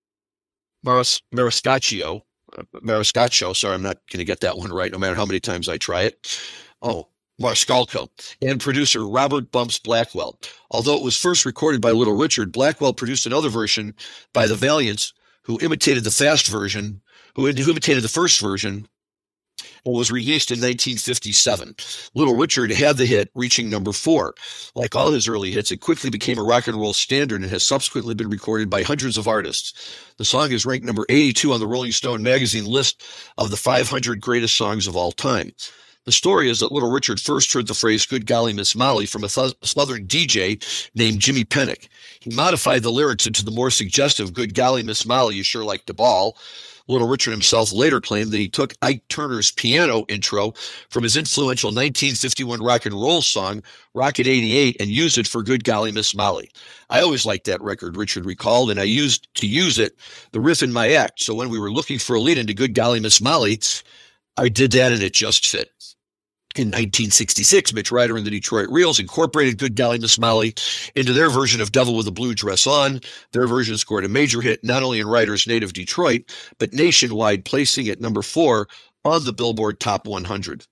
Maris- Mariscaccio. Uh, Mariscaccio, sorry, I'm not going to get that one right no matter how many times I try it. Oh, Marscalco, and producer Robert Bumps Blackwell. Although it was first recorded by Little Richard, Blackwell produced another version by the Valiants, who imitated the fast version, who, who imitated the first version, and was released in nineteen fifty-seven. Little Richard had the hit, reaching number four. Like all his early hits, it quickly became a rock and roll standard and has subsequently been recorded by hundreds of artists. The song is ranked number eighty-two on the Rolling Stone magazine list of the five hundred greatest songs of all time. The story is that Little Richard first heard the phrase "Good Golly Miss Molly" from a th- Southern D J named Jimmy Pennick. He modified the lyrics into the more suggestive "Good Golly Miss Molly, you sure like to ball." Little Richard himself later claimed that he took Ike Turner's piano intro from his influential nineteen fifty-one rock and roll song, Rocket eighty-eight, and used it for Good Golly Miss Molly. I always liked that record, Richard recalled, and I used to use it, the riff in my act. So when we were looking for a lead into Good Golly Miss Molly, I did that and it just fit. In nineteen sixty-six, Mitch Ryder and the Detroit Reels incorporated Good Golly Miss Molly into their version of Devil with a Blue Dress On. Their version scored a major hit not only in Ryder's native Detroit, but nationwide, placing at number four on the Billboard Top one hundred.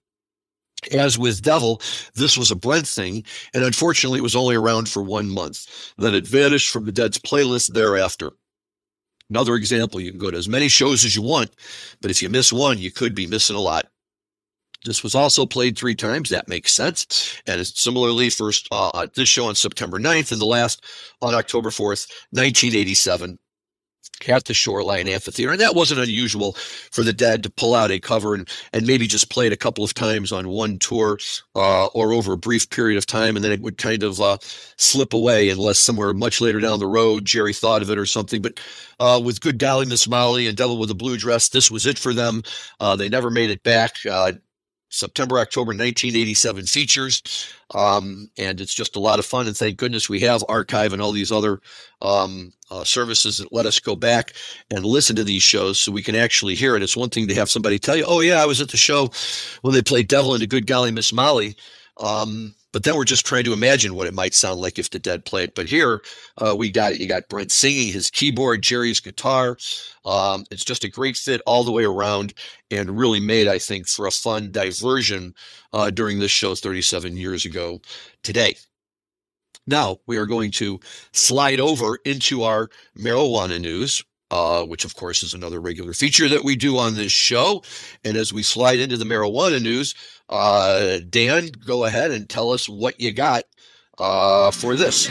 As with Devil, this was a Brent thing, and unfortunately it was only around for one month. Then it vanished from the Dead's playlist thereafter. Another example, you can go to as many shows as you want, but if you miss one, you could be missing a lot. This was also played three times. That makes sense. And it's similarly first uh, at this show on September ninth and the last on October fourth, nineteen eighty-seven. at the Shoreline Amphitheater. And that wasn't unusual for the Dead to pull out a cover and, and maybe just play it a couple of times on one tour uh, or over a brief period of time, and then it would kind of uh, slip away unless somewhere much later down the road Jerry thought of it or something. But uh, with Good Golly Miss Molly and Devil with a Blue Dress, this was it for them. Uh, they never made it back. Uh, September, October nineteen eighty-seven features. Um, and it's just a lot of fun. And thank goodness we have Archive and all these other um, uh, services that let us go back and listen to these shows so we can actually hear it. It's one thing to have somebody tell you, oh, yeah, I was at the show when they played Devil and a Good Golly Miss Molly. Um, but then we're just trying to imagine what it might sound like if the Dead played. But here uh, we got it. You got Brent singing, his keyboard, Jerry's guitar. Um, it's just a great fit all the way around and really made, I think, for a fun diversion uh, during this show thirty-seven years ago today. Now we are going to slide over into our marijuana news. Uh, which, of course, is another regular feature that we do on this show. And as we slide into the marijuana news, uh, Dan, go ahead and tell us what you got uh, for this.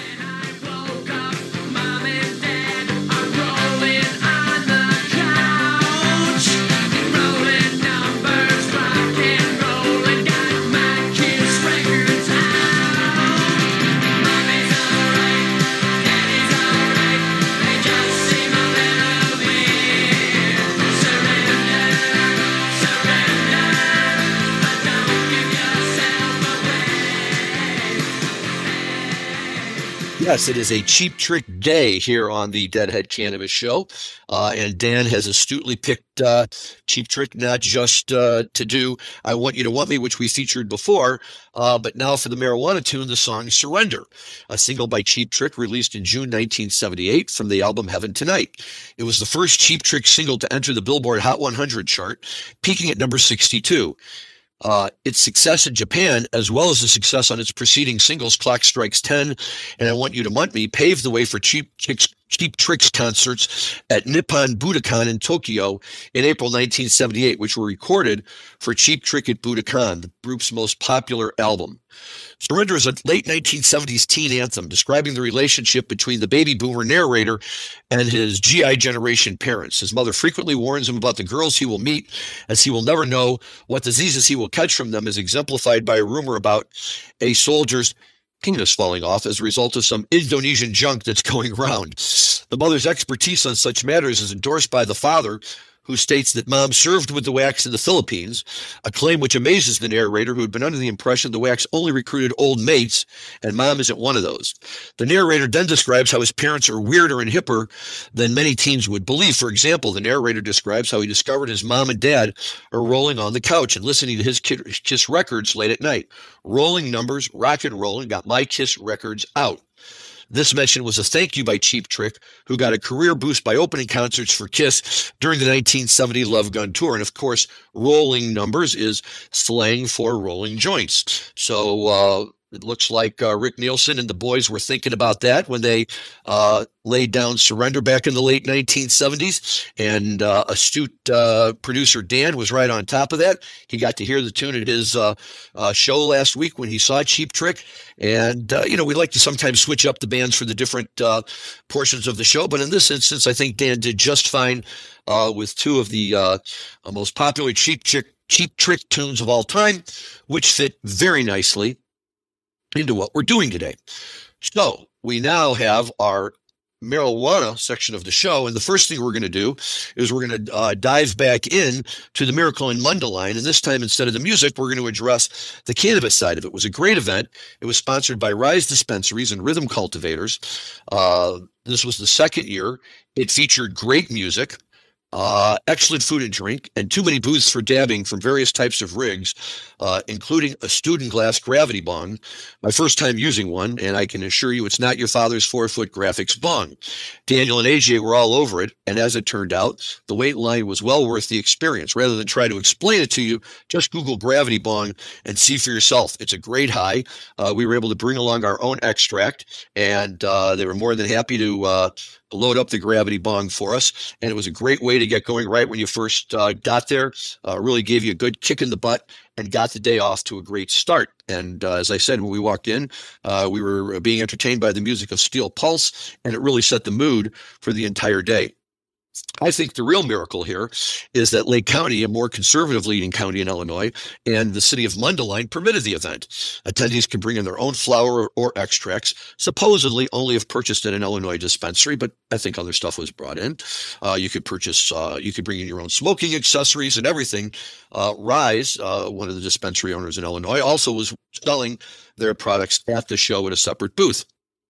Yes, it is a Cheap Trick day here on the Deadhead Cannabis Show, uh, and Dan has astutely picked uh, Cheap Trick not just uh, to do I Want You to Want Me, which we featured before, uh, but now for the marijuana tune, the song Surrender, a single by Cheap Trick released in June nineteen seventy-eight from the album Heaven Tonight. It was the first Cheap Trick single to enter the Billboard Hot one hundred chart, peaking at number sixty-two. Uh, its success in Japan, as well as the success on its preceding singles, Clock Strikes ten and I Want You to Want Me, paved the way for Cheap Tricks, Cheap Tricks concerts at Nippon Budokan in Tokyo in April nineteen seventy-eight, which were recorded for Cheap Trick at Budokan, the group's most popular album. Surrender is a late nineteen seventies teen anthem describing the relationship between the baby boomer narrator and his G I generation parents. His mother frequently warns him about the girls he will meet, as he will never know what diseases he will catch from them, as exemplified by a rumor about a soldier's penis falling off as a result of some Indonesian junk that's going around. The mother's expertise on such matters is endorsed by the father, who states that Mom served with the wax in the Philippines, a claim which amazes the narrator, who had been under the impression the wax only recruited old mates, and Mom isn't one of those. The narrator then describes how his parents are weirder and hipper than many teens would believe. For example, the narrator describes how he discovered his mom and dad are rolling on the couch and listening to his Kiss records late at night. Rolling numbers, rock and roll, and got my Kiss records out. This mention was a thank you by Cheap Trick, who got a career boost by opening concerts for Kiss during the nineteen seventy Love Gun Tour. And of course, rolling numbers is slang for rolling joints. So uh, it looks like uh, Rick Nielsen and the boys were thinking about that when they uh, laid down Surrender back in the late nineteen seventies. And uh, astute uh, producer Dan was right on top of that. He got to hear the tune at his uh, uh, show last week when he saw Cheap Trick. And, uh, you know, we like to sometimes switch up the bands for the different uh, portions of the show. But in this instance, I think Dan did just fine uh, with two of the uh, most popular Cheap Trick, Cheap Trick tunes of all time, which fit very nicely into what we're doing today. So we now have our marijuana section of the show, and the first thing we're going to do is we're going to uh, dive back in to the Miracle in Mundelein, and this time instead of the music, we're going to address the cannabis side of it. It was a great event. It was sponsored by Rise Dispensaries and Rhythm Cultivators. Uh, this was the second year. It featured great music, Uh, excellent food and drink, and too many booths for dabbing from various types of rigs, uh, including a student glass gravity bong. My first time using one, and I can assure you it's not your father's four-foot graphics bong. Daniel and A J were all over it, and as it turned out, the wait line was well worth the experience. Rather than try to explain it to you, just Google gravity bong and see for yourself. It's a great high. Uh, we were able to bring along our own extract, and uh, they were more than happy to uh, load up the gravity bong for us, and it was a great way to get going right when you first uh, got there. Uh, really gave you a good kick in the butt and got the day off to a great start. And uh, as I said, when we walked in, uh, we were being entertained by the music of Steel Pulse, and it really set the mood for the entire day. I think the real miracle here is that Lake County, a more conservative leading county in Illinois, and the city of Mundelein permitted the event. Attendees can bring in their own flower or extracts, supposedly only if purchased at an Illinois dispensary, but I think other stuff was brought in. Uh, you could purchase, uh, you could bring in your own smoking accessories and everything. Uh, Rise, uh, one of the dispensary owners in Illinois, also was selling their products at the show at a separate booth.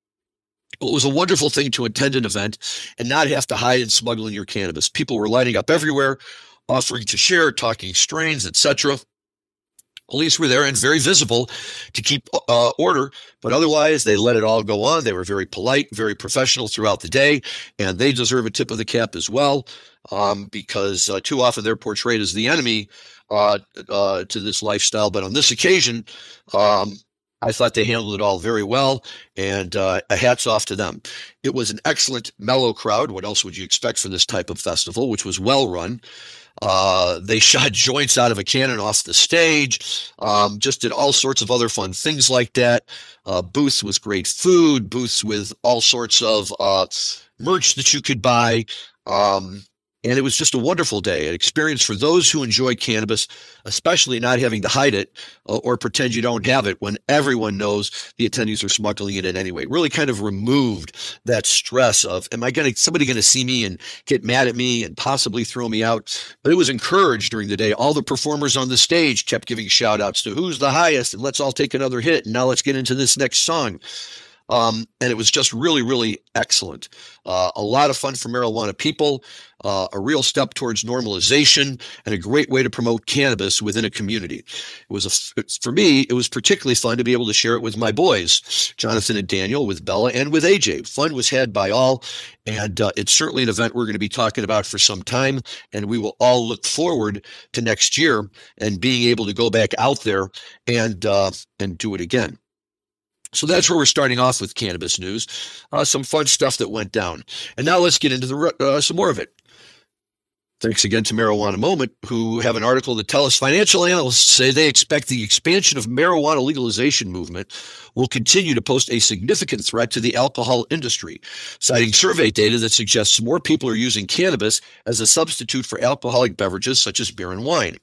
It was a wonderful thing to attend an event and not have to hide and smuggle in your cannabis. People were lining up everywhere, offering to share, talking strains, et cetera. Police were there and very visible to keep uh, order, but otherwise they let it all go on. They were very polite, very professional throughout the day, and they deserve a tip of the cap as well, um, because uh, too often they're portrayed as the enemy uh, uh, to this lifestyle. But on this occasion, um, I thought they handled it all very well, and uh, a hats off to them. It was an excellent, mellow crowd. What else would you expect for this type of festival, which was well run? Uh, they shot joints out of a cannon off the stage, um, just did all sorts of other fun things like that. Uh, booths with great food, booths with all sorts of uh, merch that you could buy. Um, And it was just a wonderful day, an experience for those who enjoy cannabis, especially not having to hide it uh, or pretend you don't have it when everyone knows the attendees are smuggling it in anyway. It really kind of removed that stress of, am I going to, somebody going to see me and get mad at me and possibly throw me out? But it was encouraged during the day. All the performers on the stage kept giving shout outs to who's the highest, and let's all take another hit. And now let's get into this next song. Um, and it was just really, really excellent. Uh, a lot of fun for marijuana people, uh, a real step towards normalization, and a great way to promote cannabis within a community. It was a, for me, it was particularly fun to be able to share it with my boys, Jonathan and Daniel, with Bella, and with A J. Fun was had by all, and uh, it's certainly an event we're going to be talking about for some time, and we will all look forward to next year and being able to go back out there and uh, and do it again. So that's where we're starting off with cannabis news, uh, some fun stuff that went down. And now let's get into the uh, some more of it. Thanks again to Marijuana Moment, who have an article that tells us financial analysts say they expect the expansion of marijuana legalization movement will continue to pose a significant threat to the alcohol industry, citing survey data that suggests more people are using cannabis as a substitute for alcoholic beverages such as beer and wine.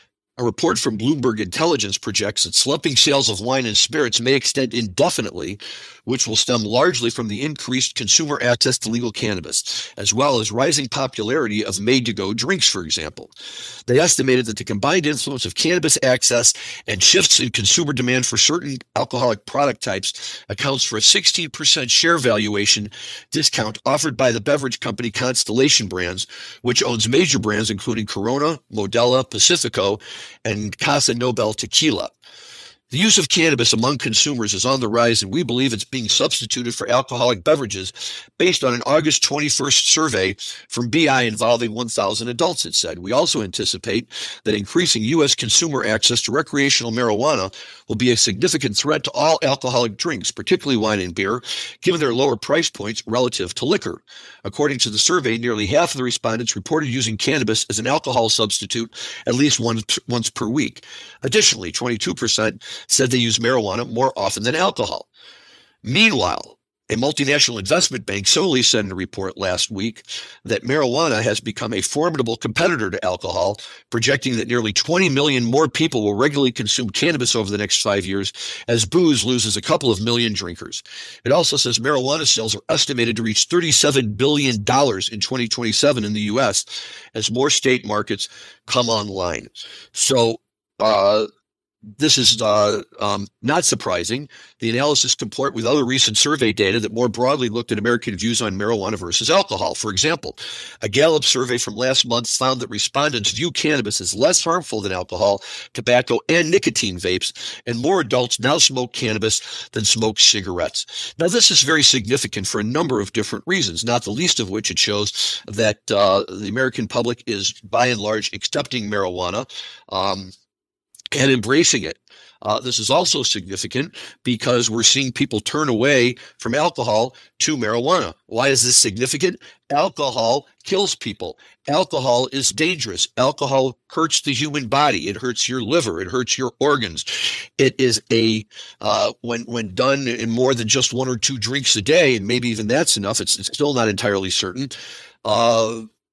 A report from Bloomberg Intelligence projects that slumping sales of wine and spirits may extend indefinitely, which will stem largely from the increased consumer access to legal cannabis, as well as rising popularity of made-to-go drinks, for example. They estimated that the combined influence of cannabis access and shifts in consumer demand for certain alcoholic product types accounts for a sixteen percent share valuation discount offered by the beverage company Constellation Brands, which owns major brands including Corona, Modelo, Pacifico, and Casa Nobel Tequila. The use of cannabis among consumers is on the rise, and we believe it's being substituted for alcoholic beverages based on an August twenty-first survey from B I involving one thousand adults, it said. We also anticipate that increasing U S consumer access to recreational marijuana will be a significant threat to all alcoholic drinks, particularly wine and beer, given their lower price points relative to liquor. According to the survey, nearly half of the respondents reported using cannabis as an alcohol substitute at least once, once per week. Additionally, twenty-two percent said they use marijuana more often than alcohol. Meanwhile, a multinational investment bank solely said in a report last week that marijuana has become a formidable competitor to alcohol, projecting that nearly twenty million more people will regularly consume cannabis over the next five years as booze loses a couple of million drinkers. It also says marijuana sales are estimated to reach thirty-seven billion dollars in twenty twenty-seven in the U S as more state markets come online. So, uh, This is uh, um, not surprising. The analysis comport with other recent survey data that more broadly looked at American views on marijuana versus alcohol. For example, a Gallup survey from last month found that respondents view cannabis as less harmful than alcohol, tobacco, and nicotine vapes, and more adults now smoke cannabis than smoke cigarettes. Now, this is very significant for a number of different reasons, not the least of which it shows that uh, the American public is, by and large, accepting marijuana Um, and embracing it. Uh, this is also significant because we're seeing people turn away from alcohol to marijuana. Why is this significant? Alcohol kills people. Alcohol is dangerous. Alcohol hurts the human body. It hurts your liver. It hurts your organs. It is a, uh, when, when done in more than just one or two drinks a day, and maybe even that's enough, it's, it's still not entirely certain. Uh,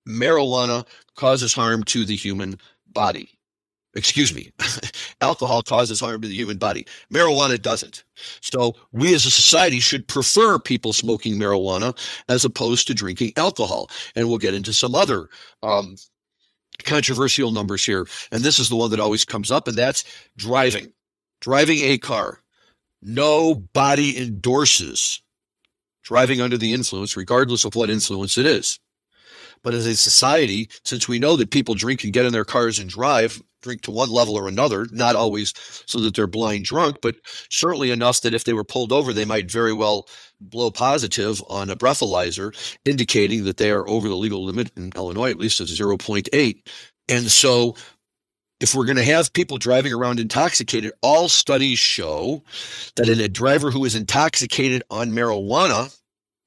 marijuana causes harm to the human body. Excuse me, alcohol causes harm to the human body. Marijuana doesn't. So we as a society should prefer people smoking marijuana as opposed to drinking alcohol. And we'll get into some other um, controversial numbers here. And this is the one that always comes up, and that's driving. Driving a car. Nobody endorses driving under the influence, regardless of what influence it is. But as a society, since we know that people drink and get in their cars and drive, drink to one level or another, not always so that they're blind drunk, but certainly enough that if they were pulled over, they might very well blow positive on a breathalyzer, indicating that they are over the legal limit in Illinois, at least of zero point eight. And so if we're going to have people driving around intoxicated, all studies show that a driver who is intoxicated on marijuana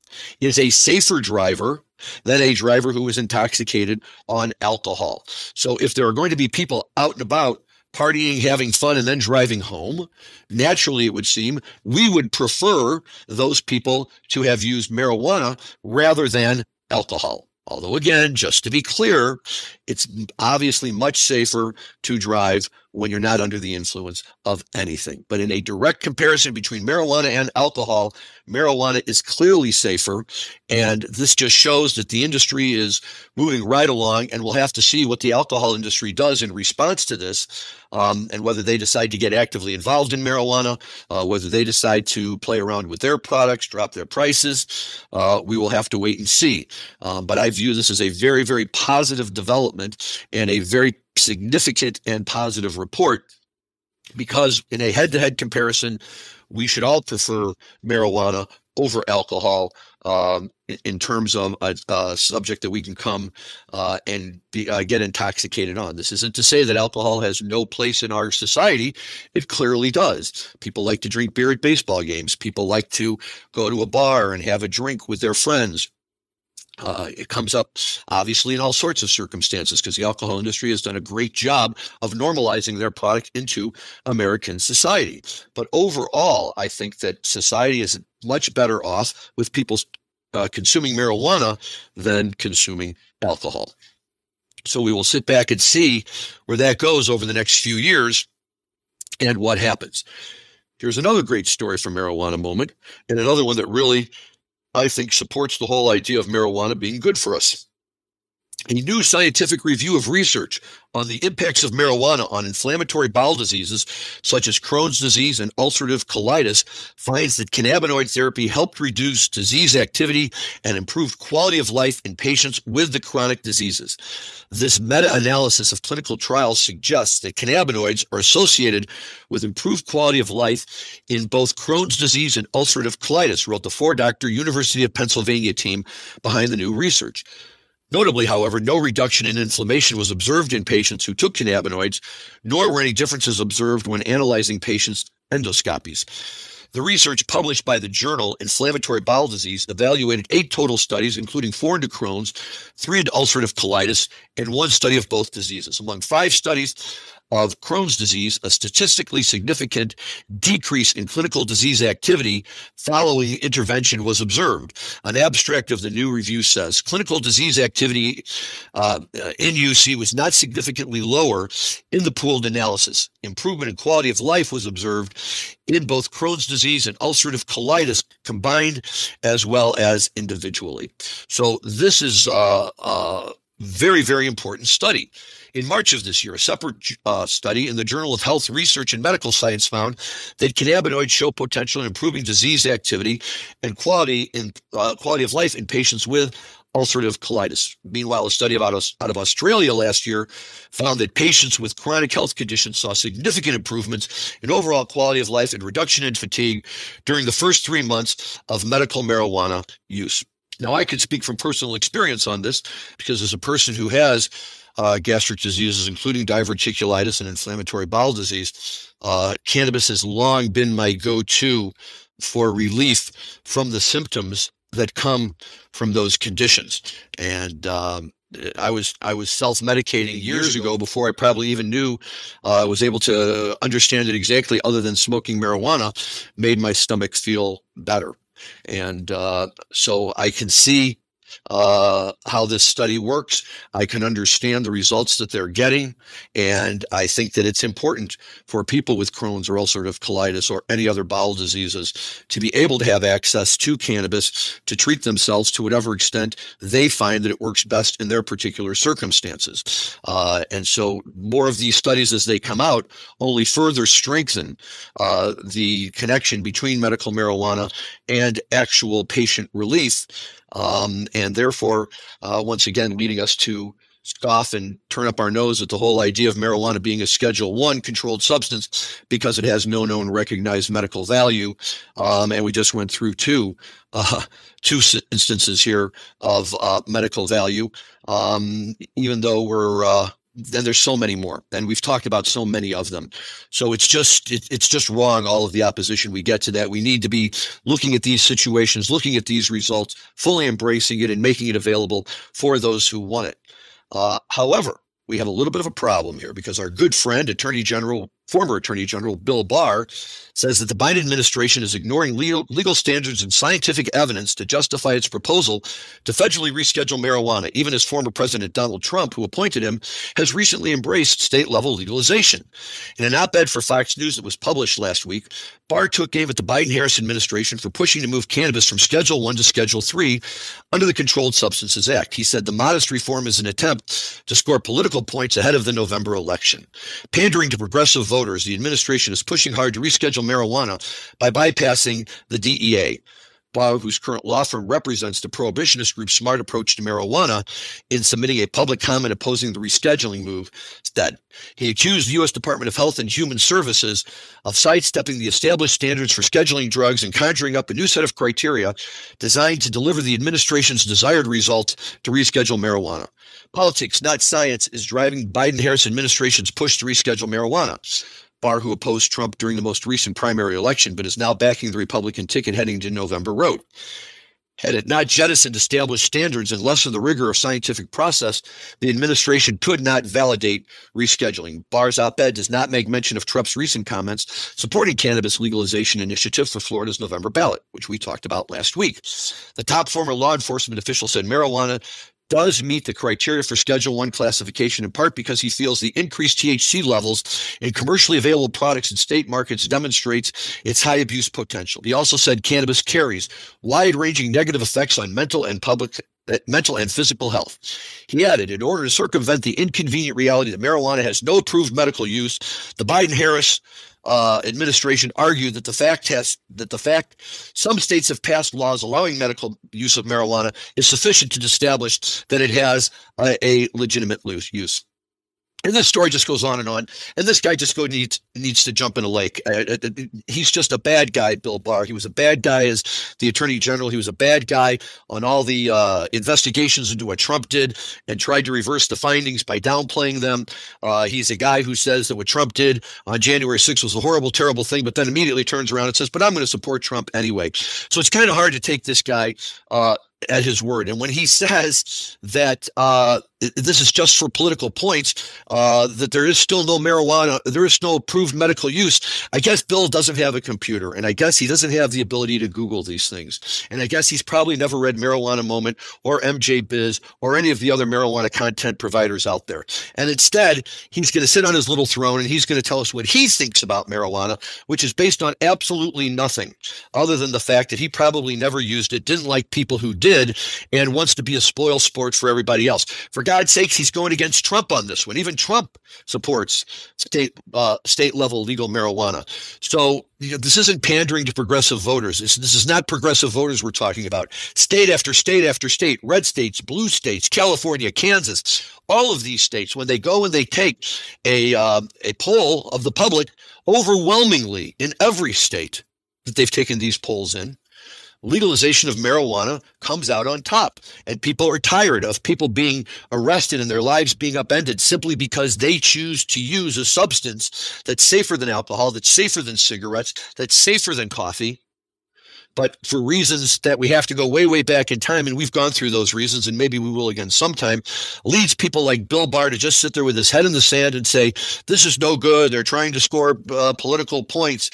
is a safer driver than a driver who is intoxicated on alcohol. So if there are going to be people out and about partying, having fun, and then driving home, naturally it would seem we would prefer those people to have used marijuana rather than alcohol. Although, again, just to be clear, it's obviously much safer to drive when you're not under the influence of anything. But in a direct comparison between marijuana and alcohol, marijuana is clearly safer. And this just shows that the industry is moving right along, and we'll have to see what the alcohol industry does in response to this, um, and whether they decide to get actively involved in marijuana, uh, whether they decide to play around with their products, drop their prices. Uh, we will have to wait and see. Um, but I view this as a very, very positive development and a very significant and positive report, because in a head-to-head comparison, we should all prefer marijuana over alcohol um, in, in terms of a, a subject that we can come uh, and be, uh, get intoxicated on. This isn't to say that alcohol has no place in our society. It clearly does. People like to drink beer at baseball games. People like to go to a bar and have a drink with their friends. Uh, it comes up, obviously, in all sorts of circumstances, because the alcohol industry has done a great job of normalizing their product into American society. But overall, I think that society is much better off with people uh, consuming marijuana than consuming alcohol. So we will sit back and see where that goes over the next few years and what happens. Here's another great story from Marijuana Moment, and another one that really, I think, supports the whole idea of marijuana being good for us. A new scientific review of research on the impacts of marijuana on inflammatory bowel diseases such as Crohn's disease and ulcerative colitis finds that cannabinoid therapy helped reduce disease activity and improved quality of life in patients with the chronic diseases. This meta-analysis of clinical trials suggests that cannabinoids are associated with improved quality of life in both Crohn's disease and ulcerative colitis, wrote the four-doctor University of Pennsylvania team behind the new research. Notably, however, no reduction in inflammation was observed in patients who took cannabinoids, nor were any differences observed when analyzing patients' endoscopies. The research published by the journal Inflammatory Bowel Disease evaluated eight total studies, including four into Crohn's, three into ulcerative colitis, and one study of both diseases. Among five studies of Crohn's disease, a statistically significant decrease in clinical disease activity following intervention was observed. An abstract of the new review says clinical disease activity uh, in U C was not significantly lower in the pooled analysis. Improvement in quality of life was observed in both Crohn's disease and ulcerative colitis combined, as well as individually. So this is a, a very, very important study. In March of this year, a separate uh, study in the Journal of Health Research and Medical Science found that cannabinoids show potential in improving disease activity and quality in uh, quality of life in patients with ulcerative colitis. Meanwhile, a study out of, out of Australia last year found that patients with chronic health conditions saw significant improvements in overall quality of life and reduction in fatigue during the first three months of medical marijuana use. Now, I can speak from personal experience on this because as a person who has Uh, gastric diseases, including diverticulitis and inflammatory bowel disease, uh, cannabis has long been my go-to for relief from the symptoms that come from those conditions. And um, I was I was self-medicating years ago before I probably even knew uh, I was able to understand it exactly, other than smoking marijuana made my stomach feel better. And uh, so I can see uh, how this study works. I can understand the results that they're getting. And I think that it's important for people with Crohn's or ulcerative colitis or any other bowel diseases to be able to have access to cannabis to treat themselves to whatever extent they find that it works best in their particular circumstances. Uh, and so more of these studies as they come out only further strengthen uh, the connection between medical marijuana and actual patient relief. Um, and therefore, uh, once again, leading us to scoff and turn up our nose at the whole idea of marijuana being a Schedule One controlled substance because it has no known recognized medical value. Um, and we just went through two, uh, two instances here of uh, medical value, um, even though we're uh, then there's so many more, and we've talked about so many of them. So it's just it, it's just wrong, all of the opposition we get to that. We need to be looking at these situations, looking at these results, fully embracing it and making it available for those who want it. Uh, however, we have a little bit of a problem here because our good friend, Attorney General, former Attorney General Bill Barr, says that the Biden administration is ignoring legal, legal standards and scientific evidence to justify its proposal to federally reschedule marijuana, even as former President Donald Trump, who appointed him, has recently embraced state-level legalization. In an op-ed for Fox News that was published last week, Barr took aim at the Biden-Harris administration for pushing to move cannabis from Schedule One to Schedule Three under the Controlled Substances Act. He said the modest reform is an attempt to score political points ahead of the November election. Pandering to progressive voters, the administration is pushing hard to reschedule marijuana by bypassing the D E A. Barr, whose current law firm represents the prohibitionist group Smart Approach to Marijuana, in submitting a public comment opposing the rescheduling move, said he accused the U S Department of Health and Human Services of sidestepping the established standards for scheduling drugs and conjuring up a new set of criteria designed to deliver the administration's desired result to reschedule marijuana. Politics, not science, is driving Biden-Harris administration's push to reschedule marijuana. Barr, who opposed Trump during the most recent primary election but is now backing the Republican ticket heading to November, wrote, had it not jettisoned established standards and lessened the rigor of scientific process, the administration could not validate rescheduling. Barr's op-ed does not make mention of Trump's recent comments supporting cannabis legalization initiative for Florida's November ballot, which we talked about last week. The top former law enforcement official said marijuana does meet the criteria for Schedule One classification, in part because he feels the increased T H C levels in commercially available products in state markets demonstrates its high abuse potential. He also said cannabis carries wide-ranging negative effects on mental and public mental and physical health. He added, in order to circumvent the inconvenient reality that marijuana has no approved medical use, the Biden-Harris Uh, administration argued that the fact has that the fact some states have passed laws allowing medical use of marijuana is sufficient to establish that it has a, a legitimate use. And this story just goes on and on. And this guy just go needs needs to jump in a lake. Uh, uh, he's just a bad guy, Bill Barr. He was a bad guy as the Attorney General. He was a bad guy on all the uh, investigations into what Trump did and tried to reverse the findings by downplaying them. Uh, he's a guy who says that what Trump did on January sixth was a horrible, terrible thing, but then immediately turns around and says, but I'm going to support Trump anyway. So it's kind of hard to take this guy uh, at his word. And when he says that uh, this is just for political points, uh, that there is still no marijuana, there is no approved medical use, I guess Bill doesn't have a computer, and I guess he doesn't have the ability to Google these things. And I guess he's probably never read Marijuana Moment or M J Biz or any of the other marijuana content providers out there. And instead, he's going to sit on his little throne and he's going to tell us what he thinks about marijuana, which is based on absolutely nothing other than the fact that he probably never used it, didn't like people who did, Did, and wants to be a spoil sport for everybody else. For God's sakes, he's going against Trump on this one. Even Trump supports state uh, state level legal marijuana. So you know, this isn't pandering to progressive voters. This, this is not progressive voters we're talking about. State after state after state, red states, blue states, California, Kansas, all of these states, when they go and they take a uh, a poll of the public, overwhelmingly in every state that they've taken these polls in, legalization of marijuana comes out on top, and people are tired of people being arrested and their lives being upended simply because they choose to use a substance that's safer than alcohol, that's safer than cigarettes, that's safer than coffee, but for reasons that we have to go way, way back in time, and we've gone through those reasons, and maybe we will again sometime, leads people like Bill Barr to just sit there with his head in the sand and say, this is no good, they're trying to score uh, political points.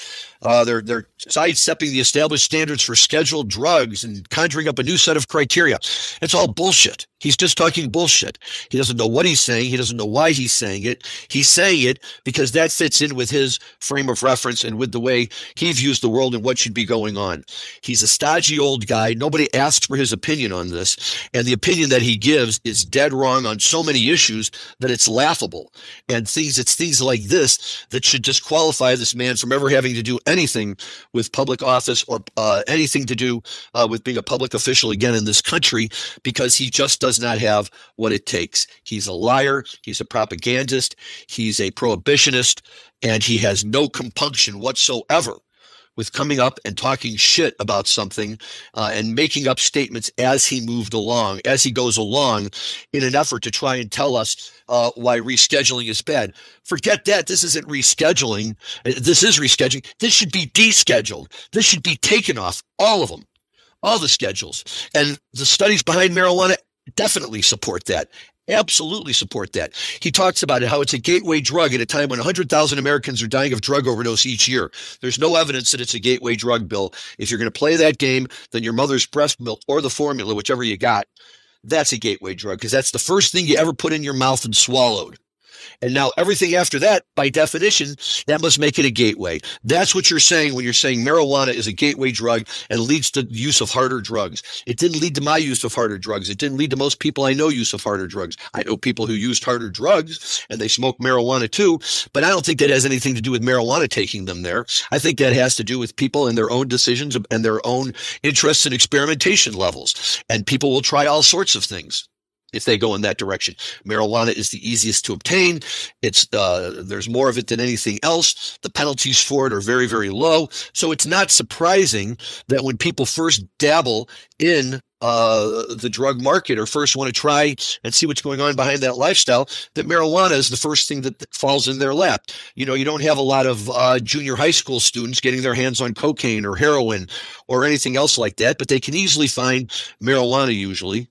Uh, they're they're sidestepping the established standards for scheduled drugs and conjuring up a new set of criteria. It's all bullshit. He's just talking bullshit. He doesn't know what he's saying. He doesn't know why he's saying it. He's saying it because that fits in with his frame of reference and with the way he views the world and what should be going on. He's a stodgy old guy. Nobody asks for his opinion on this. And the opinion that he gives is dead wrong on so many issues that it's laughable. And things, it's things like this that should disqualify this man from ever having to do anything with public office or uh, anything to do uh, with being a public official again in this country, because he just does not have what it takes. He's a liar. He's a propagandist. He's a prohibitionist, and he has no compunction whatsoever with coming up and talking shit about something uh, and making up statements as he moved along, as he goes along, in an effort to try and tell us uh, why rescheduling is bad. Forget that. This isn't rescheduling. This is rescheduling. This should be descheduled. This should be taken off, all of them, all the schedules. And the studies behind marijuana definitely support that. Absolutely support that. He talks about it, how it's a gateway drug at a time when one hundred thousand Americans are dying of drug overdose each year. There's no evidence that it's a gateway drug, Bill. If you're going to play that game, then your mother's breast milk or the formula, whichever you got, that's a gateway drug, because that's the first thing you ever put in your mouth and swallowed. And now everything after that, by definition, that must make it a gateway. That's what you're saying when you're saying marijuana is a gateway drug and leads to the use of harder drugs. It didn't lead to my use of harder drugs. It didn't lead to most people I know use of harder drugs. I know people who used harder drugs and they smoke marijuana too, but I don't think that has anything to do with marijuana taking them there. I think that has to do with people and their own decisions and their own interests and experimentation levels. And people will try all sorts of things if they go in that direction. Marijuana is the easiest to obtain. It's uh, there's more of it than anything else. The penalties for it are very, very low. So it's not surprising that when people first dabble in uh, the drug market or first want to try and see what's going on behind that lifestyle, that marijuana is the first thing that falls in their lap. You know, you don't have a lot of uh, junior high school students getting their hands on cocaine or heroin or anything else like that, but they can easily find marijuana usually.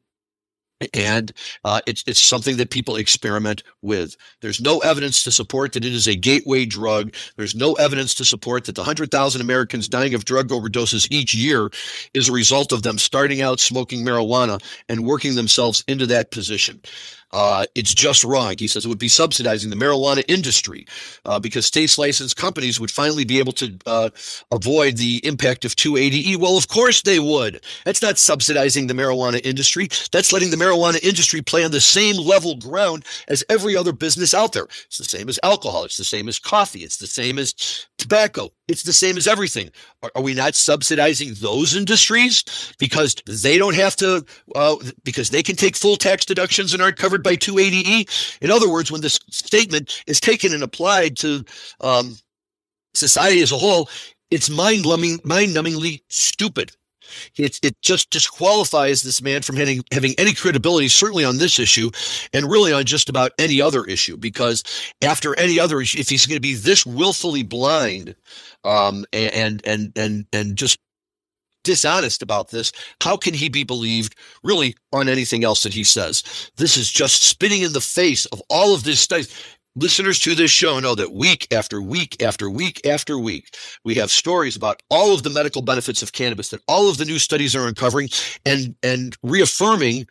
And uh, it's it's something that people experiment with. There's no evidence to support that it is a gateway drug. There's no evidence to support that the one hundred thousand Americans dying of drug overdoses each year is a result of them starting out smoking marijuana and working themselves into that position. Uh, it's just wrong. He says it would be subsidizing the marijuana industry uh, because states licensed companies would finally be able to uh, avoid the impact of two eighty E. Well, of course they would. That's not subsidizing the marijuana industry. That's letting the marijuana industry play on the same level ground as every other business out there. It's the same as alcohol. It's the same as coffee. It's the same as tobacco. It's the same as everything. Are, are we not subsidizing those industries because they don't have to, uh, because they can take full tax deductions and aren't covered by two eighty E? In other words, when this statement is taken and applied to um, society as a whole, it's mind-numbing, mind-numbingly stupid. It, it just disqualifies this man from having, having any credibility, certainly on this issue, and really on just about any other issue, because after any other issue, if he's going to be this willfully blind um, and, and, and, and just dishonest about this, how can he be believed really on anything else that he says? This is just spitting in the face of all of this stuff. Listeners to this show know that week after week after week after week, we have stories about all of the medical benefits of cannabis that all of the new studies are uncovering and, and reaffirming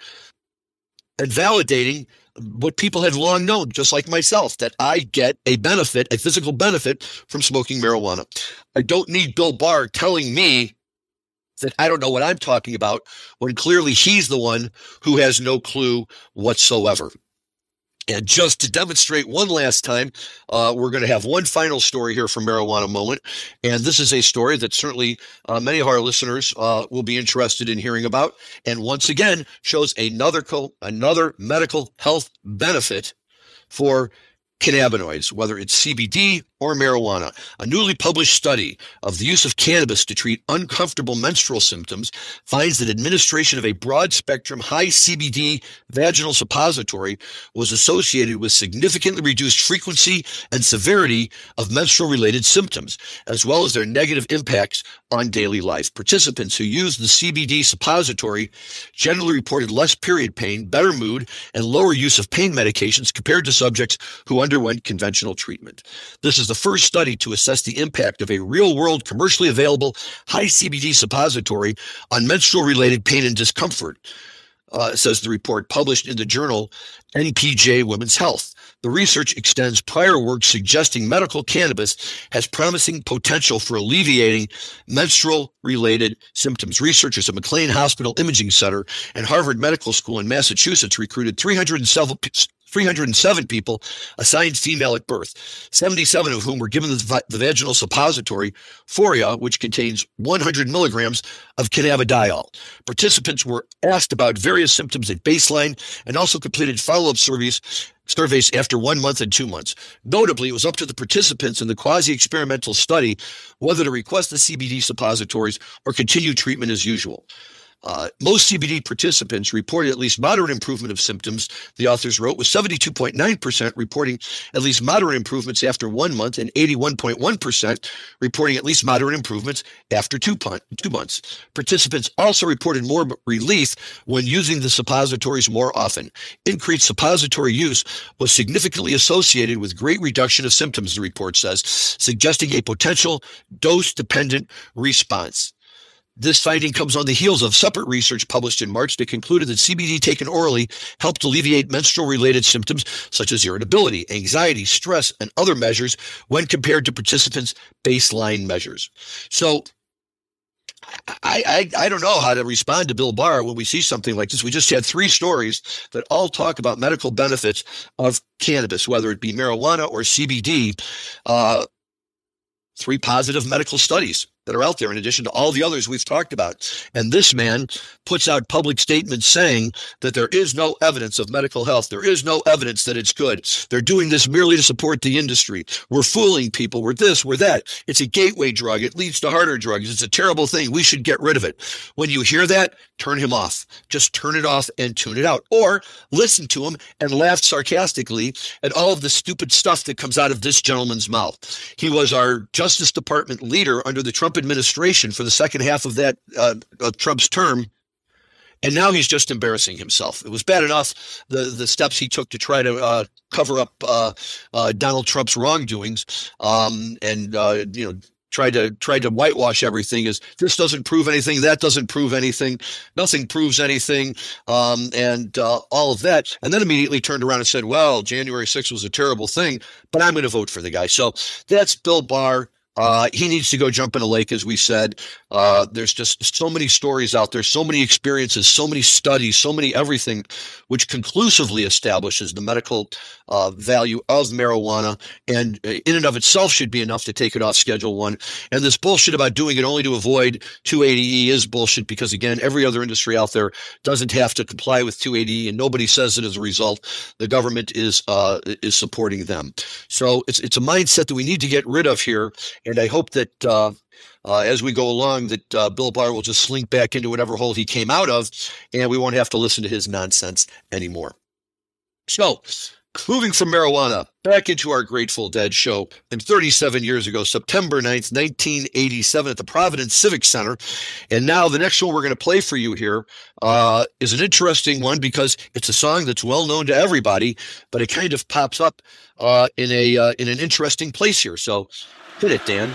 and validating what people had long known, just like myself, that I get a benefit, a physical benefit from smoking marijuana. I don't need Bill Barr telling me that I don't know what I'm talking about when clearly he's the one who has no clue whatsoever. And just to demonstrate one last time, uh, we're going to have one final story here from Marijuana Moment. And this is a story that certainly uh, many of our listeners uh, will be interested in hearing about. And once again, shows another co- another medical health benefit for cannabinoids, whether it's C B D or marijuana. A newly published study of the use of cannabis to treat uncomfortable menstrual symptoms finds that administration of a broad-spectrum high C B D vaginal suppository was associated with significantly reduced frequency and severity of menstrual-related symptoms, as well as their negative impacts on daily life. Participants who used the C B D suppository generally reported less period pain, better mood, and lower use of pain medications compared to subjects who underwent underwent conventional treatment. This is the first study to assess the impact of a real-world, commercially available, high C B D suppository on menstrual-related pain and discomfort, uh, says the report published in the journal N P J Women's Health. The research extends prior work suggesting medical cannabis has promising potential for alleviating menstrual-related symptoms. Researchers at McLean Hospital Imaging Center and Harvard Medical School in Massachusetts recruited three hundred seven three hundred seven people assigned female at birth, seventy-seven of whom were given the, the vaginal suppository Foria, which contains one hundred milligrams of cannabidiol. Participants were asked about various symptoms at baseline and also completed follow-up surveys surveys after one month and two months. Notably, it was up to the participants in the quasi-experimental study whether to request the C B D suppositories or continue treatment as usual. Uh, most C B D participants reported at least moderate improvement of symptoms, the authors wrote, with seventy-two point nine percent reporting at least moderate improvements after one month and eighty-one point one percent reporting at least moderate improvements after two, two months. Participants also reported more relief when using the suppositories more often. Increased suppository use was significantly associated with great reduction of symptoms, the report says, suggesting a potential dose-dependent response. This finding comes on the heels of separate research published in March that concluded that C B D taken orally helped alleviate menstrual-related symptoms such as irritability, anxiety, stress, and other measures when compared to participants' baseline measures. So I, I, I don't know how to respond to Bill Barr when we see something like this. We just had three stories that all talk about medical benefits of cannabis, whether it be marijuana or C B D, uh, three positive medical studies that are out there in addition to all the others we've talked about. And this man puts out public statements saying that there is no evidence of medical health. There is no evidence that it's good. They're doing this merely to support the industry. We're fooling people. We're this, we're that. It's a gateway drug. It leads to harder drugs. It's a terrible thing. We should get rid of it. When you hear that, turn him off. Just turn it off and tune it out. Or listen to him and laugh sarcastically at all of the stupid stuff that comes out of this gentleman's mouth. He was our Justice Department leader under the Trump administration for the second half of that uh, of Trump's term, and now he's just embarrassing himself. It was bad enough the the steps he took to try to uh, cover up uh, uh, Donald Trump's wrongdoings, um, and uh, you know. Tried to try to whitewash everything as this doesn't prove anything, that doesn't prove anything, nothing proves anything, um, and uh, all of that. And then immediately turned around and said, well, January sixth was a terrible thing, but I'm going to vote for the guy. So that's Bill Barr. Uh, he needs to go jump in a lake, as we said. Uh, there's just so many stories out there, so many experiences, so many studies, so many everything, which conclusively establishes the medical uh, value of marijuana, and in and of itself should be enough to take it off Schedule One. And this bullshit about doing it only to avoid two eighty E is bullshit, because again, every other industry out there doesn't have to comply with two eighty E, and nobody says it as a result. The government is uh, is supporting them. So it's it's a mindset that we need to get rid of here. And I hope that uh, uh, as we go along, that uh, Bill Barr will just slink back into whatever hole he came out of, and we won't have to listen to his nonsense anymore. So, moving from marijuana back into our Grateful Dead show, and thirty-seven years ago, September ninth, nineteen eighty-seven, at the Providence Civic Center. And now the next one we're going to play for you here uh, is an interesting one, because it's a song that's well known to everybody, but it kind of pops up uh, in a uh, in an interesting place here. So hit it, Dan.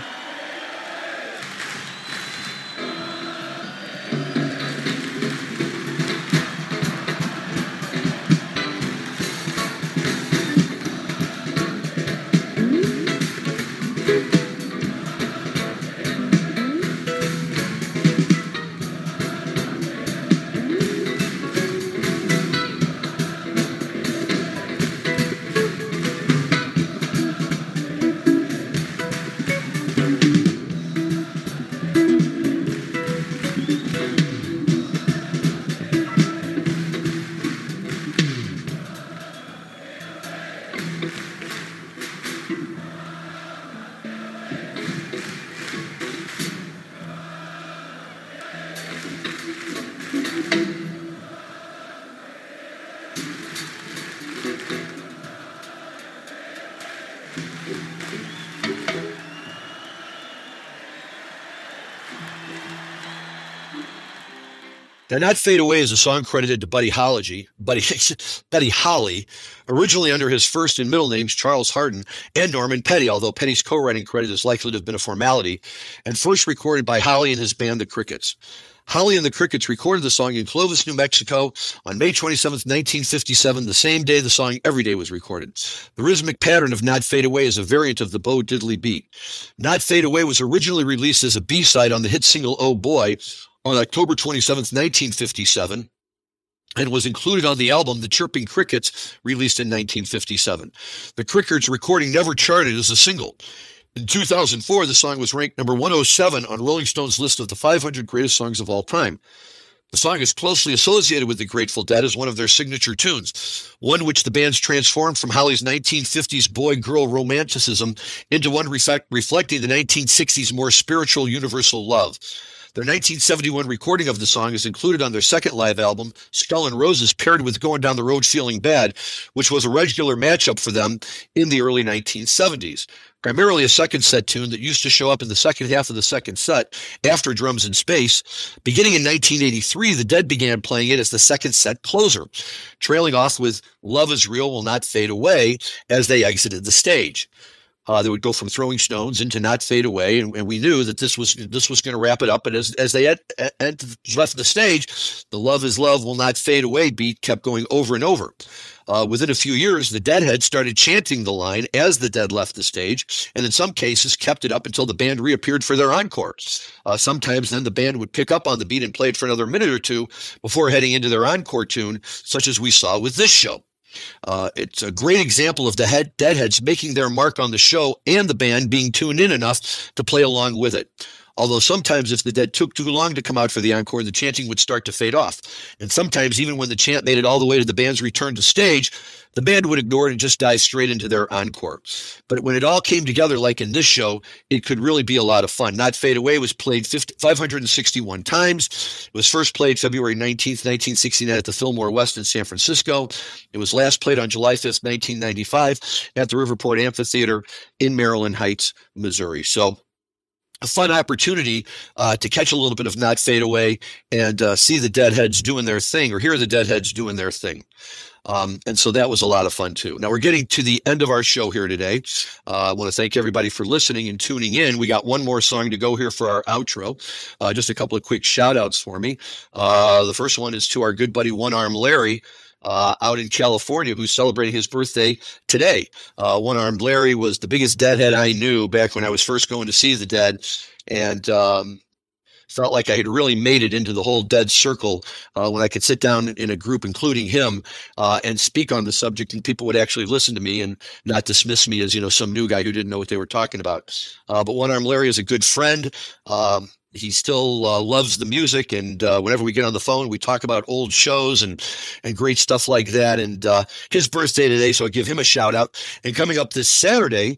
Now, Not Fade Away is a song credited to Buddy Holly, Buddy, Buddy Holly, originally under his first and middle names Charles Hardin and Norman Petty, although Petty's co-writing credit is likely to have been a formality, and first recorded by Holly and his band, the Crickets. Holly and the Crickets recorded the song in Clovis, New Mexico on May twenty-seventh, nineteen fifty-seven, the same day the song Every Day was recorded. The rhythmic pattern of Not Fade Away is a variant of the Bo Diddley beat. Not Fade Away was originally released as a B-side on the hit single Oh Boy on October twenty-seventh, nineteen fifty-seven, and was included on the album The Chirping Crickets, released in nineteen fifty-seven. The Crickets recording never charted as a single. In two thousand four, the song was ranked number one oh seven on Rolling Stone's list of the five hundred greatest songs of all time. The song is closely associated with the Grateful Dead as one of their signature tunes, one which the band's transformed from Holly's nineteen fifties boy-girl romanticism into one reflect- reflecting the nineteen sixties more spiritual universal love. Their nineteen seventy-one recording of the song is included on their second live album, Skull and Roses, paired with Going Down the Road Feeling Bad, which was a regular matchup for them in the early nineteen seventies. Primarily a second set tune that used to show up in the second half of the second set after Drums in Space. Beginning in nineteen eighty-three, the Dead began playing it as the second set closer, trailing off with Love Is Real Will Not Fade Away as they exited the stage. Uh, they would go from Throwing Stones into Not Fade Away, and, and we knew that this was this was going to wrap it up. And as as they had, had left the stage, the Love Is Love Will Not Fade Away beat kept going over and over. Uh, within a few years, the Deadheads started chanting the line as the Dead left the stage, and in some cases kept it up until the band reappeared for their encore. Uh, sometimes then the band would pick up on the beat and play it for another minute or two before heading into their encore tune, such as we saw with this show. Uh, it's a great example of the head, Deadheads making their mark on the show and the band being tuned in enough to play along with it. Although sometimes if the Dead took too long to come out for the encore, the chanting would start to fade off. And sometimes even when the chant made it all the way to the band's return to stage, the band would ignore it and just dive straight into their encore. But when it all came together, like in this show, it could really be a lot of fun. Not Fade Away was played five hundred sixty-one times. It was first played February nineteenth, nineteen sixty-nine at the Fillmore West in San Francisco. It was last played on July fifth, nineteen ninety-five at the Riverport Amphitheater in Maryland Heights, Missouri. So a fun opportunity uh, to catch a little bit of Not Fade Away and uh, see the Deadheads doing their thing, or hear the Deadheads doing their thing. Um, and so that was a lot of fun, too. Now, we're getting to the end of our show here today. Uh, I want to thank everybody for listening and tuning in. We got one more song to go here for our outro. Uh, just a couple of quick shout-outs for me. Uh, the first one is to our good buddy One Arm Larry, Uh, out in California, who's celebrating his birthday today. Uh, One-Armed Larry was the biggest Deadhead I knew back when I was first going to see the Dead, and um, felt like I had really made it into the whole Dead circle uh, when I could sit down in a group, including him, uh, and speak on the subject, and people would actually listen to me and not dismiss me as, you know, some new guy who didn't know what they were talking about. Uh, but One-Armed Larry is a good friend. Um, He still uh, loves the music, and uh, whenever we get on the phone, we talk about old shows and and great stuff like that. And uh, his birthday today, so I give him a shout out. And coming up this Saturday,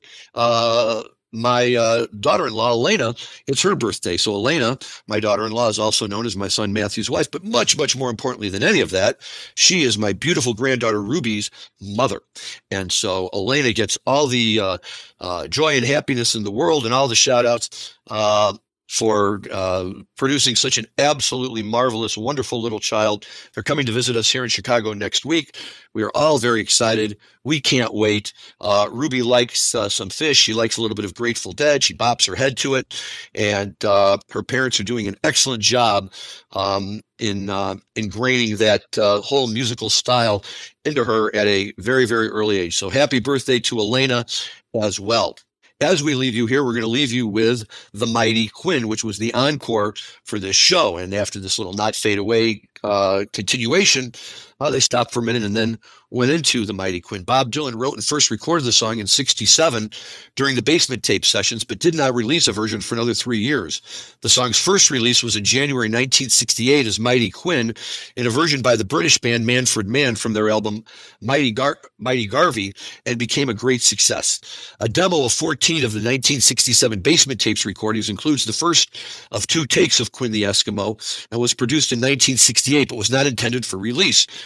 uh, my uh, daughter-in-law, Elena, it's her birthday. So Elena, my daughter-in-law, is also known as my son Matthew's wife, but much, much more importantly than any of that, she is my beautiful granddaughter Ruby's mother. And so Elena gets all the uh, uh, joy and happiness in the world and all the shout-outs uh, for uh, producing such an absolutely marvelous, wonderful little child. They're coming to visit us here in Chicago next week. We are all very excited. We can't wait. Uh, Ruby likes uh, some fish. She likes a little bit of Grateful Dead. She bops her head to it. And uh, her parents are doing an excellent job um, in uh, ingraining that uh, whole musical style into her at a very, very early age. So happy birthday to Elena as well. As we leave you here, we're going to leave you with The Mighty Quinn, which was the encore for this show. And after this little Not Fade Away uh, continuation, uh, they stopped for a minute and then went into The Mighty Quinn. Bob Dylan wrote and first recorded the song in sixty-seven during the Basement Tape sessions, but did not release a version for another three years. The song's first release was in January nineteen sixty-eight as Mighty Quinn in a version by the British band Manfred Mann from their album Mighty, Gar- Mighty Garvey, and became a great success. A demo of fourteen of the nineteen sixty-seven Basement Tapes recordings includes the first of two takes of Quinn the Eskimo and was produced in nineteen sixty-eight but was not intended for release.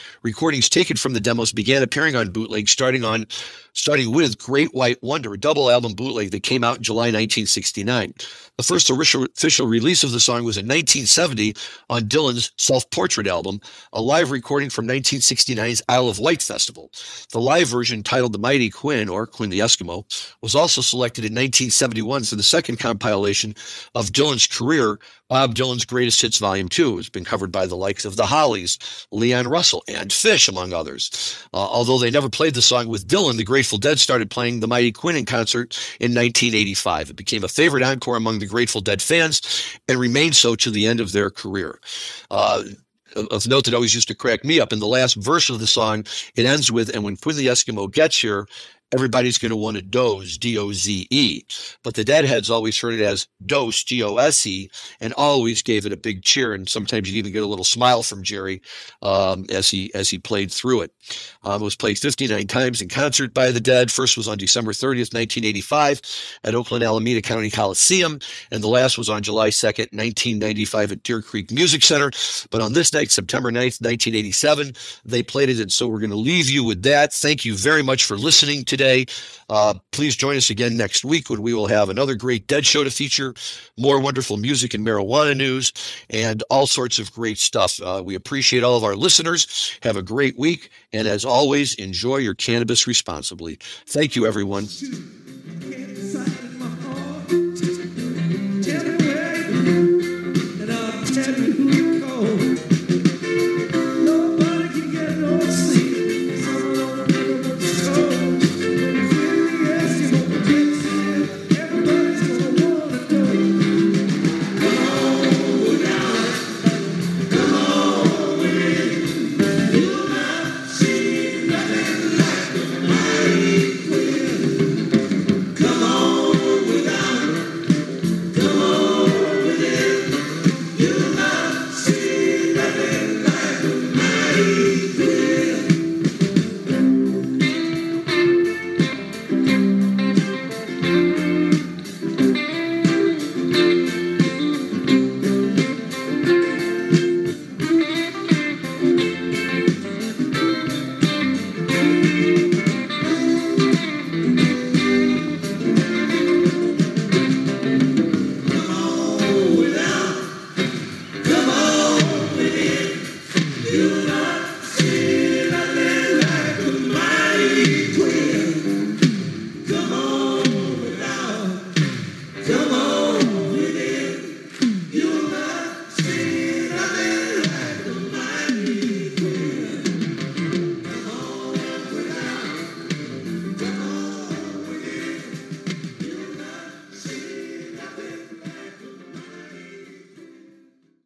Recordings taken from the demos began appearing on bootleg, starting on starting with Great White Wonder, a double album bootleg that came out in July nineteen sixty-nine. The first official release of the song was in nineteen seventy on Dylan's Self-Portrait album, a live recording from nineteen sixty-nine's Isle of Wight Festival. The live version, titled The Mighty Quinn, or Quinn the Eskimo, was also selected in nineteen seventy-one for the second compilation of Dylan's career, Bob Dylan's Greatest Hits Volume two. It's been covered by the likes of the Hollies, Leon Russell, and Fish, among others. Uh, although they never played the song with Dylan, the Grateful Dead started playing The Mighty Quinn in concert in nineteen eighty-five. It became a favorite encore among the Grateful Dead fans and remained so to the end of their career. Uh, of note that always used to crack me up, in the last verse of the song, it ends with, "And when Quinn the Eskimo gets here, everybody's going to want to doze, D O Z E. But the Deadheads always heard it as dose, D O S E, and always gave it a big cheer. And sometimes you'd even get a little smile from Jerry um, as he as he played through it. Um, it was played fifty-nine times in concert by the Dead. First was on December thirtieth, nineteen eighty-five at Oakland Alameda County Coliseum, and the last was on July second, nineteen ninety-five at Deer Creek Music Center. But on this night, September ninth, nineteen eighty-seven, they played it, and so we're going to leave you with that. Thank you very much for listening today. Uh, please join us again next week when we will have another great Dead show to feature, more wonderful music and marijuana news, and all sorts of great stuff. Uh, we appreciate all of our listeners. Have a great week, and as always, enjoy your cannabis responsibly. Thank you, everyone.